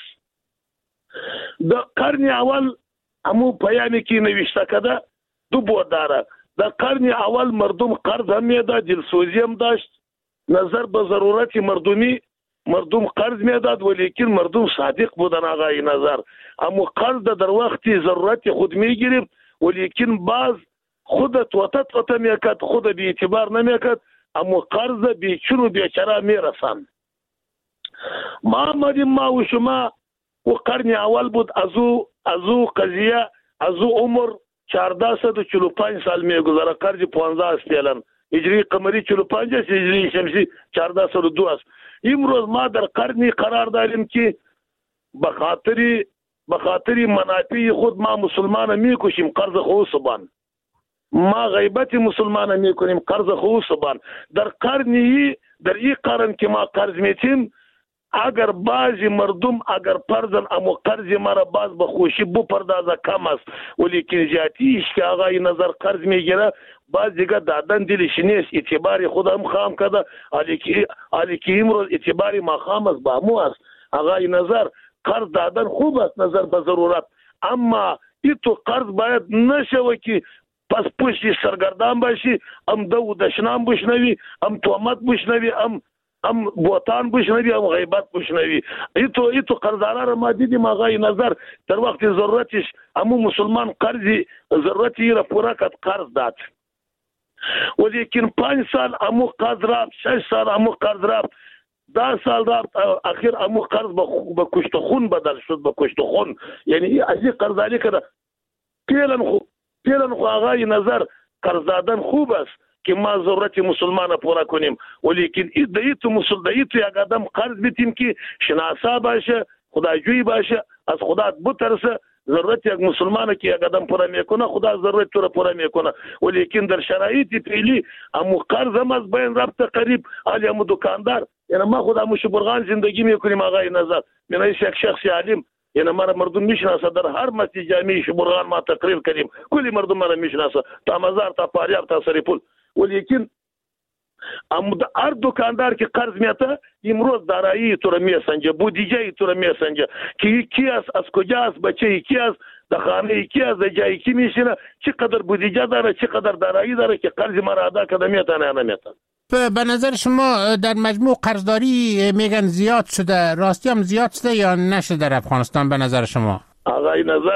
در قرن اول امو پیامی که نوشته کده دو بود داره. در قرن اول مردم قرض هم میداد، دلسوزی هم داشت، نظر به ضرورت مردمی مردم قرض میداد، ولیکن مردم صادق بودن آقای نظر. اما قرض در وقت ضرورت خود میگیریم، ولیکن بعض خود توتا توتا میکرد، خود بی اعتبار نمیکرد، اما قرض بیچون و بیچاره میرسن. ما آمدیم ما و شما و قرن اول بود، از او از او قضیه از او عمر چهارده و چهل و پنج سال میگذره. قرض پانزده است فعلا، هجری قمری چهل و پنج است، هجری شمسی چهارده و دو است. امروز ما در قرنی قرار داریم که به خاطر به خاطر منافع خود ما مسلمان میکشیم، قرض خو سبان. ما غیبت مسلمان میکنیم، قرض خو سبان. در قرنی در این قرن که ما قرض میتیم، اگر بعضی مردم اگر پردن اما قرض مرا باز به خوشی بپردازه کم است، ولیکن زیادیش که آقای نظر قرض میگیره باز دیگه دادن دلش نیست، اعتبار خود هم خام کده. حالی که امروز اعتبار ما خام است، با مو است. آقای نظر قرض دادن خوب است نظر به ضرورت، اما ای تو قرض باید نشوه که پس پشتی سرگردان باشی، هم دو دشنام بشنوی، هم تومت بشنوی، هم هم بوتان بشنوی، هم غیبت بشنوی. ای تو ای تو قرضدارا را ما دیدیم آقای نظر در وقت ضرورتش همو مسلمان قرضی ضرورتی را پورا کد قرض داد، ولیکن پنج سال همو قرض رفت، شش سال همو قرض رفت، ده سال رفت، اخیر همو قرض به کشت خون بدل شد، به کشت خون. یعنی از این قرضداری کده پیلن خو پیلن خو آقای نظر قرض دادن خوب است که ما ضرورت مسلمان پورا کنیم، ولیکن ایتو مسلمان ایتو یک آدم قرض بیتیم که شناسا باشه، خداجوی باشه، از خدا بترسه. ضرورت یک مسلمان که یک آدم پورا میکنه خدا ضرورت تو را پورا میکنه، ولیکن در شرایط فعلی امو قرض هم از بین رفت قریب. حالی امو دکاندار، یعنی ما خود امو شبرغان زندگی میکنیم آقای نظر، من یک شخص عالم، یعنی ما مردم میشناسه، در هر مسجد جامعه شبرغان ما تقریر کردیم، کلی مردم ما میشناسه، تا مزار تا پاریاب تا سریپول. ولیکن هر دکاندار که قرض میته امروز دارایی تو را میسنجه، بودجه تو را میسنجه که کی است، از کجا است، بچه کی است، در خانه کی است، در جای کی میشینه، چقدر بودجه داره، چقدر دارایی داره که قرض مرا ادا کنه میتونه یا نمیتونه. به نظر شما در مجموع قرضداری میگن زیاد شده، راستی هم زیاد شده یا نشده در افغانستان به نظر شما؟ آقای نظر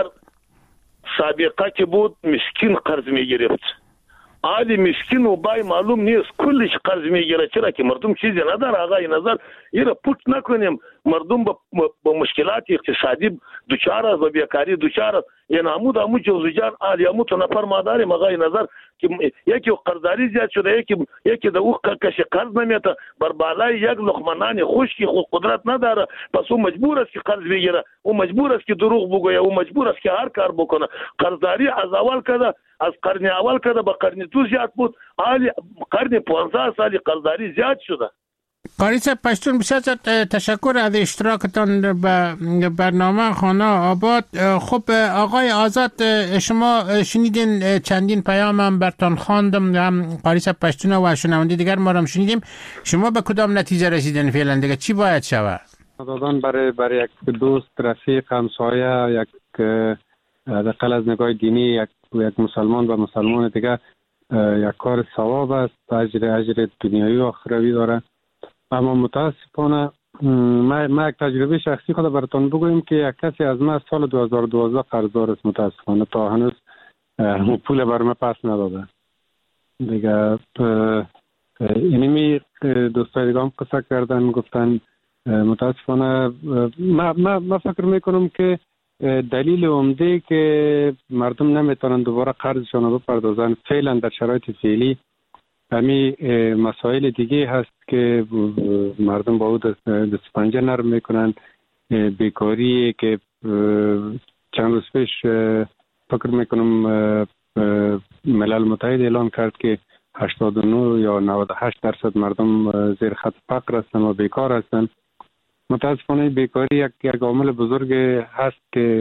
سابقه که بود مسکین قرض میگرفت، حالی مسکین و بای معلوم نیست، کلش قرض میگیره. چرا که مردم چیزی نداره آقای نظر. ایره پوت نکنیم، مردم با مشکلات اقتصادی دوچار است، با بیکاری دوچار است. یعنی عمود عمود جوزجان حالی عمود تو نفر ما داریم آقای نظر که یکی قرضداری زیاد شده، یکی یکی د او کشی قرض نمیته، بر بالای یک لقمه نان خشکی خود قدرت نداره، پس او مجبور است که قرض بگیره، او مجبور است که دروغ بگویه، او مجبور است که هر کار بکنه. قرضداری از اول کده، از قرن اول کده به قرن دو زیاد بود، حالی قرن پانزده سالی قرضداری زیاد شده. قاری صاحب پشتون بسیار تشکر از اشتراکتان به برنامه خانه آباد. خب آقای آزاد، شما شنیدین چندین پیام هم برتان خواندم، هم قاری صاحب پشتون و شنونده دیگر ما هم شنیدیم. شما به کدام نتیجه رسیدین فعلا دیگه؟ چی باید شود؟ دادن برای برای یک دوست، رفیق، همسایه، یک حداقل از نگاه دینی یک یک مسلمان و مسلمان دیگه یک کار ثواب است، اجر اجر دنیایی و آخروی داره. اما متاسفانه ما ما یک تجربه شخصی خود براتون بگویم که یک کسی از ما سال دو هزار و دوازده قرضدار است. متاسفانه تا هنوز پول برام پس نداده دیگه. اینمی دوستای دیگه هم قصه کردن، گفتن متاسفانه ما ما ما فکر میکنم که دلیل عمده که مردم نمیتونن دوباره قرضشون رو بپردازن فعلا در شرایط فعلی همین مسائل دیگه هست که مردم با او دست پنجه نرم میکنن. بیکاری که چند روز پیش فکر میکنم ملل متحد اعلان کرد که هشتاد و نه یا نود و هشت درصد مردم زیر خط فقر هستن و بیکار هستن. متاسفانه بیکاری یک یک عامل بزرگ هست که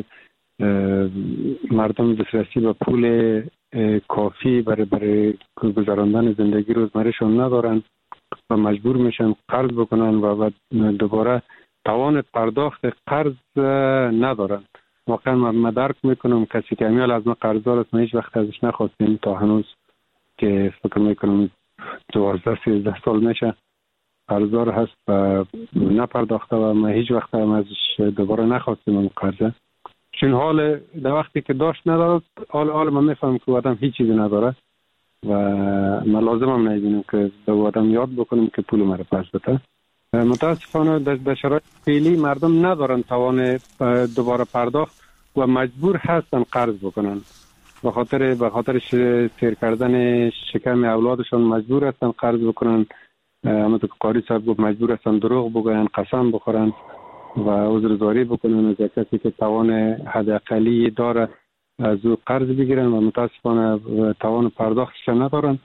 مردم دسترسی به پول کافی برای برای گذراندن زندگی روزمرهشون ندارن و مجبور میشن قرض بکنن و دوباره توان پرداخت قرض ندارن. واقعا من درک میکنم کسی که امیال از ما قرضدار است، ما هیچ وقت ازش نخواستیم تا هنوز که فکر میکنم دوازده سیزده سال میشه قرضدار هست و نپرداخته و ما هیچ وقت هم ازش دوباره نخواستیم اون قرضه. چون حال در وقتی که داشت ندارد، حال حال من میفهم که آدم هیچ چیزی نداره و ما لازم هم نمیدونیم که به آدم یاد بکنیم که پول مرا پس بده. متاسفانه در شرایط فعلی مردم ندارن توان دوباره پرداخت و مجبور هستن قرض بکنن. به خاطر به خاطر سیر کردن شکم اولادشون مجبور هستن قرض بکنن. همونطور که قاری صاحب گفت مجبور هستن دروغ بگوین، قسم بخورن و عذرخواهی بکنن از کسی که توان حداقلی داره از او قرض بگیرن و متاسفانه توان پرداختش ندارن.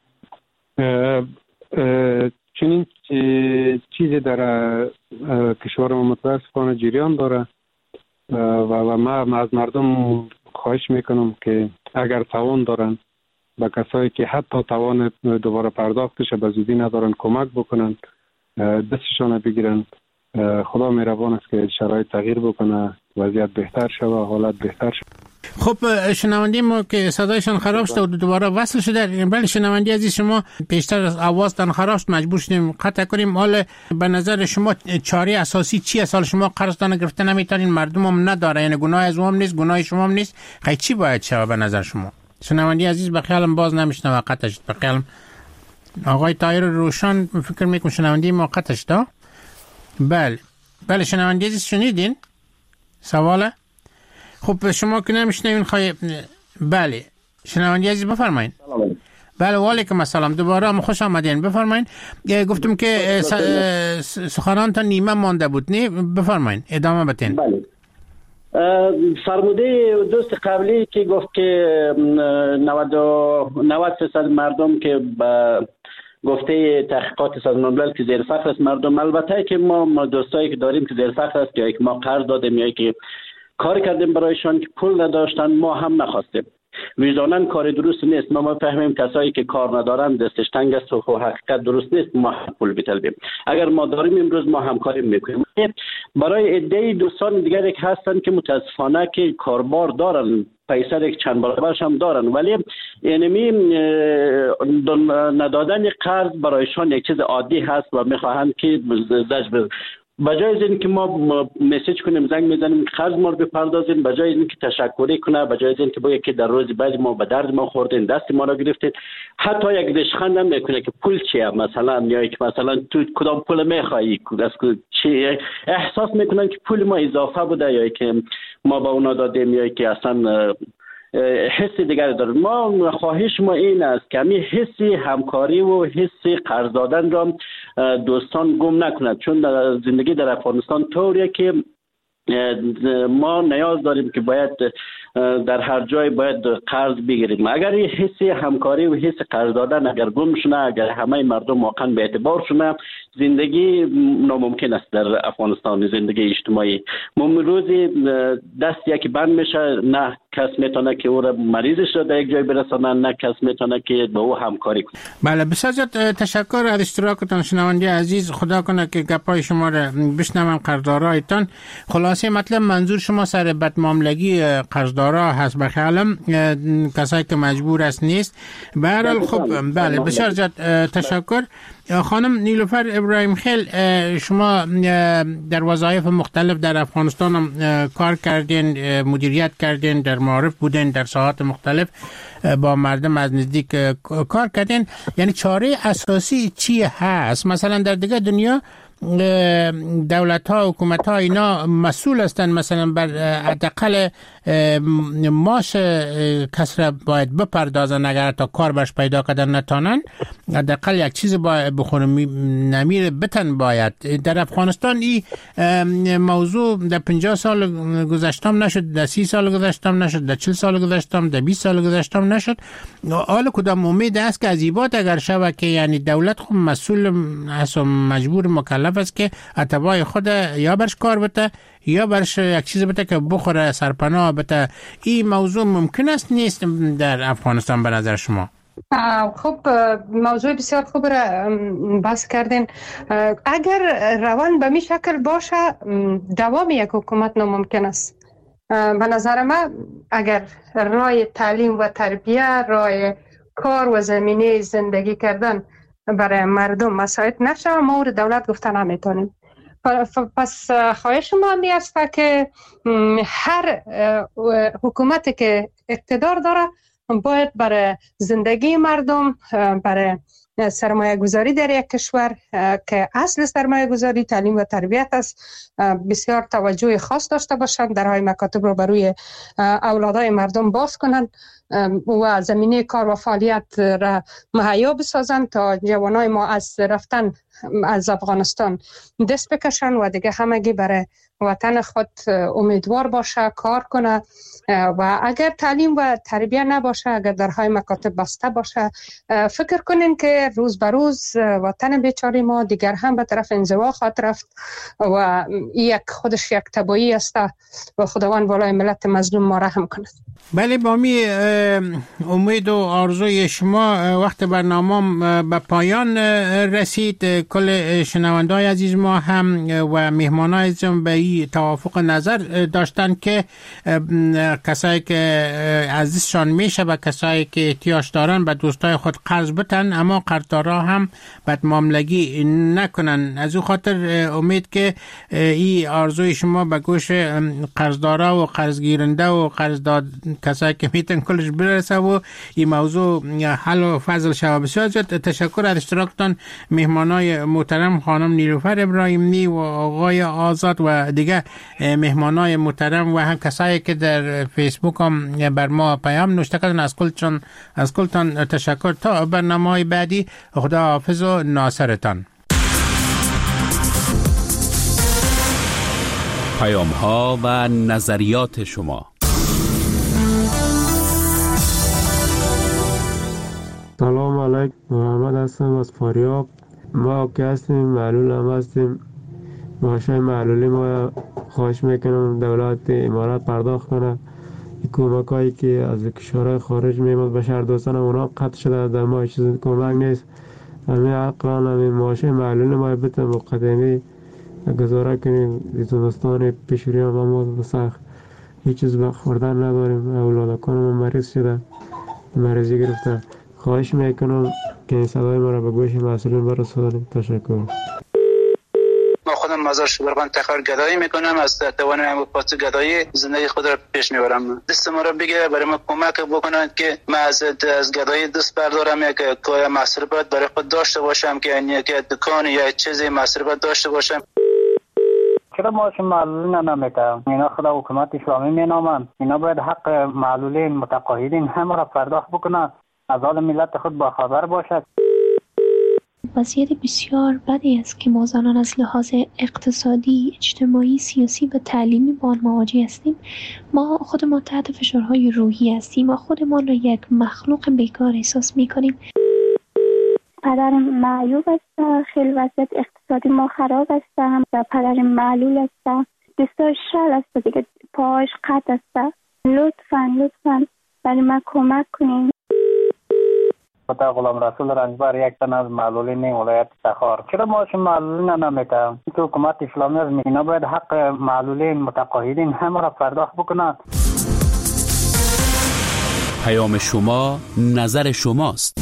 چنین چیزی در کشور ما متاسفانه جریان داره و ما از مردم خواهش میکنم که اگر توان دارن به کسایی که حتی توان دوباره پرداختش به زودی ندارن کمک بکنن، دستشون بگیرن. خدا مهربان است که شرایط تغییر بکنه، وضعیت بهتر شود، حالت بهتر شود. خب شنوندی ما که صدایشان خراب شد و دوباره وصل شده. بله شنوندی عزیز، شما پیشتر از آوازتان خراب شد مجبور شدیم قطع کنیم. حالا به نظر شما چاره اساسی چی است؟ حالا شما قرضتان گرفته نمیتونین، مردم هم نداره، یعنی گناه از اونم نیست، گناه شما هم نیست. خیلی چی باید شود به نظر شما؟ شنوندی عزیز به خیالم باز نمیشنوه، قطع شد به خیالم. آقای طاهر روشن فکر میکنم شنوندی ما قطع شد. بله بله شنوندی عزیز شنیدین سواله؟ خب شما که نمیشنوین خواهی. بله شنوندی عزیز بفرمایید. بله و علیکم السلام، دوباره هم خوش آمدین. بفرمایید. گفتم که سخنان تا نیمه مانده بود، نه بفرمایید ادامه بدین. بله فرموده دوست قبلی که گفت که نود درصد مردم که با گفته تحقیقات سازمان ملل که زیر فقر است مردم، البته که ما دوستایی که داریم که زیر فقر است یا که ما قرض دادیم یا که کار کردیم برایشان که پول نداشتن، ما هم نخواستیم. وجداناً کار درست نیست. ما میفهمیم کسایی که کار ندارن دستش تنگ است و حقیقت درست نیست ما پول بطلبیم. اگر ما داریم امروز ما همکاری میکنیم. برای عده دوستان دیگری که هستن که متاسفانه که کاربار دارن، پیسه یک چند برابرش هم دارن، ولی یعنی ندادن قرض برایشان یک چیز عادی هست و میخواهند که زجر بجای از این که ما مسیج کنیم زنگ میزنیم قرض ما رو بپردازین، بجای از این که تشکری کنه، بجای از این که بگه که در روز بعد ما به درد ما خوردین، دست ما رو گرفتید، حتی یک ریشخند هم میکنه که پول چیه مثلا، یا که مثلا تو کدام پول میخوایی، از چی احساس میکنن که پول ما اضافه بوده یا که ما با اونا دادیم یا که اصلا حس دیگری دارن. ما خواهش ما این است که همین حس همکاری و حس قرض دادن را دوستان گم نکنند، چون در زندگی در افغانستان طوریه که ما نیاز داریم که باید در هر جای باید قرض بگیریم. اگر این حس همکاری و حس قرض دادن اگر گم شونه، اگر همه مردم واقعا به اعتبار شونه، زندگی ناممکن است در افغانستان، زندگی اجتماعی. روزی دست یکی بند میشه، نه کس میتونه که او را مریضش را در یک جای برسانه، نه کس میتونه که با او همکاری کنه. بله، بسیار زیاد تشکر از اشتراکتان شنونده عزیز. خدا کنه که گپای شما را بشنوم، قرضدارایتان. خلاصه مطلب منظور شما سر بدمعاملگی قرضدارا هست، به خیالم کسایی که مجبور است نیست. به هر حال خب بله، بسیار زیاد تشکر. خانم نیلوفر ابراهیم خیل، شما در وظایف مختلف در افغانستان هم کار کردین، مدیریت کردین، در معارف بودین، در ساحات مختلف با مردم از نزدیک کار کردین. یعنی چاره اساسی چی هست؟ مثلا در دیگه دنیا دولت ها، حکومت ها اینا مسئول هستن، مثلا بر حداقل معاش کس را باید بپردازن، اگر تا کار برش پیدا کردن نتانن حداقل یک چیز باید بخورن، نمیر بتن باید. در افغانستان این موضوع در پنجاه سال گذشتم نشد، در سی سال گذشتم نشد، در چل سال گذشتم، در بیست سال گذشتم نشد. حالا کدام امید است که از ایبات اگر شود که یعنی دولت خود مسئول است و مجبور مکلف است که اتباع خود یا برش کار بته یا برش یک چیز بته که بخوره، سرپناه بته. این موضوع ممکن است نیست در افغانستان به نظر شما؟ خب موضوع بسیار خوب را بحث کردین. اگر روان به می شکل باشه دوام یک حکومت ناممکن است. به نظر من اگر راه تعلیم و تربیه، راه کار و زمینه زندگی کردن برای مردم مساعد نشه، ما او دولت گفته نمیتونیم. پس خواهش ما می است که هر حکومتی که اقتدار داره باید برای زندگی مردم، برای سرمایه گذاری در یک کشور که اصل سرمایه گذاری تعلیم و تربیت است بسیار توجه خاص داشته باشند، درهای مکاتب رو بروی اولادای مردم باز کنند و زمینه کار و فعالیت را مهیا بسازند تا جوانای ما از رفتن از افغانستان دست بکشن و دیگه همگی برای وطن خود امیدوار باشه، کار کنه. و اگر تعلیم و تربیت نباشه، اگر درهای مکاتب بسته باشه، فکر کنین که روز به روز وطن بیچاره ما دیگر هم به طرف انزوا خواهد رفت و یک خودش یک تبایی است و خداوند بالای ملت مظلوم ما رحم کند. بله، با می امید و آرزوی شما وقت برنامه به پایان رسید. کل شنونده‌های عزیز ما هم و مهمانای عزیزم به این توافق نظر داشتن که کسایی که عزیزشان میشه و کسایی که احتیاج دارن به دوستای خود قرض بتن، اما قرضدارا هم بدمعاملگی نکنن. از او خاطر امید که این آرزوی شما به گوش قرضدارا و قرضگیرنده و قرضداد کسایی که میتن کلش برسه و این موضوع حل و فضل شود. بسیار زیاد تشکر از اشتراکتان مهمانای محترم خانم نیلوفر ابراهیمی و آقای آزاد و دیگه مهمانای محترم و هم کسایی که در فیسبوک هم بر ما پیام نوشته کردن. از کلتان از کلتان تشکر. تا برنامه‌های بعدی خدا حافظ و ناصرتان. پیام ها و نظریات شما. سلام علیکم، محمد هستم از فاریاب. ما که هستیم معلول هم هستیم، معاشای معلولی ما خواهش میکنم دولت امارات پرداخت کنه. کمک هایی که از کشورهای خارج میمد به شهر دوستان اونا قطع شده، در ما چیز کمک نیست. همین عقلان همین معاشای معلولی ما بتن مقدمی گذاره کنیم. زمستان پیشوری هم ما بسخ هیچ چیز خوردن نداریم. اولادکان ما مریض شده، مریضی گرفتن. خواهش میکنم که این صدای ما را به گوش مسئولین برسانید. تشکر. ما خودم مزار شبرغان تخار گدایی میکنم، از توانم پاس گدایی زندگی خود را پیش میبرم. دست ما را بگیره برای ما کمک بکنند که ما از از گدایی دست بردارم، یک کار مصرفات برای خود داشته باشم، که یک دکان یا چیزی مصرفات داشته باشم. چرا معاش معلولین نمیکنم؟ اینا خدا حکومت اسلامی مینامند. اینا باید حق معلولین متقاعدین همه را پرداخت بکنند، از حال ملت خود با خبر باشد. وضعیت بسیار بدی است که ما زنان از لحاظ اقتصادی، اجتماعی، سیاسی و تعلیمی با آن مواجه هستیم. ما خودمان تحت فشارهای روحی هستیم. ما خودمان را یک مخلوق بیکار احساس می‌کنیم. پدر معیوب است، خیلی وضعیت اقتصادی ما خراب است و پدر معلول است، دستاش شل است دیگه، پاش قطع است. لطفاً لطفاً برای من کمک کنین. خدا غلام رسول رنجبر یک تن از معلولین ولایت تخار. چرا ما شما معلولین نمیکنیم؟ تو حکومت اسلامی از اینا باید حق معلولین متقاعدین همه را پرداخت بکنند. پیام شما نظر شماست.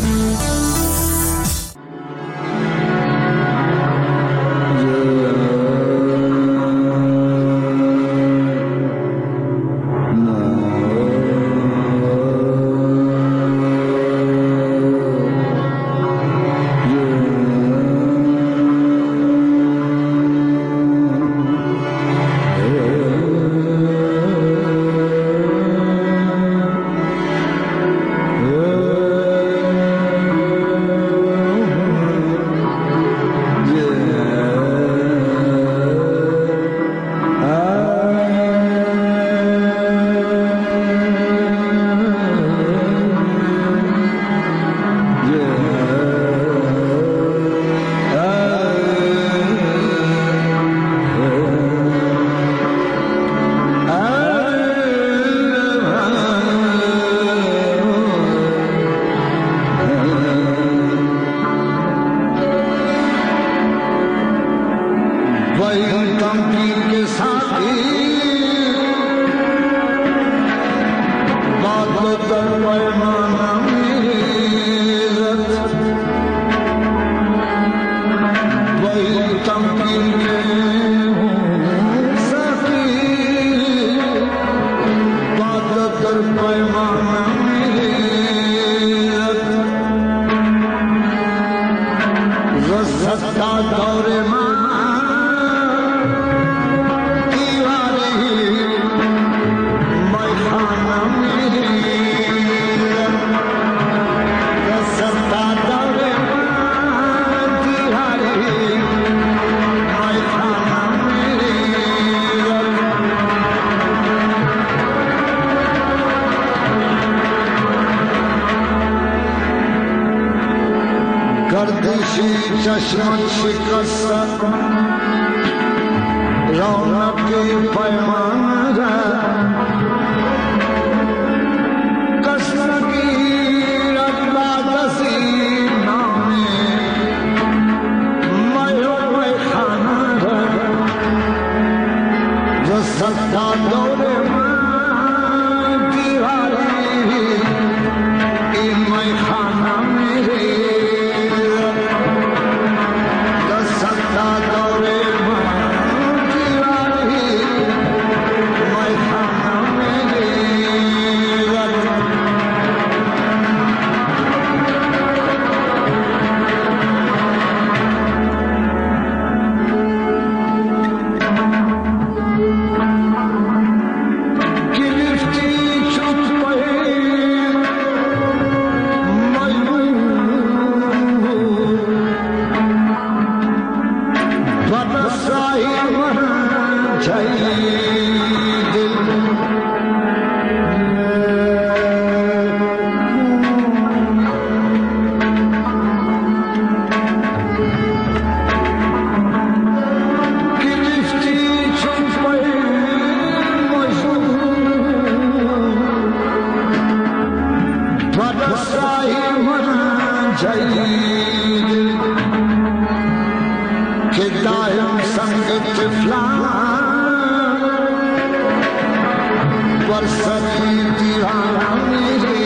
چشم شکست رونق پیمان را کس نگیرد بعد از این نام می و میخانه را رسد تا دور من دیواری این میخانه میری Var sari divana mere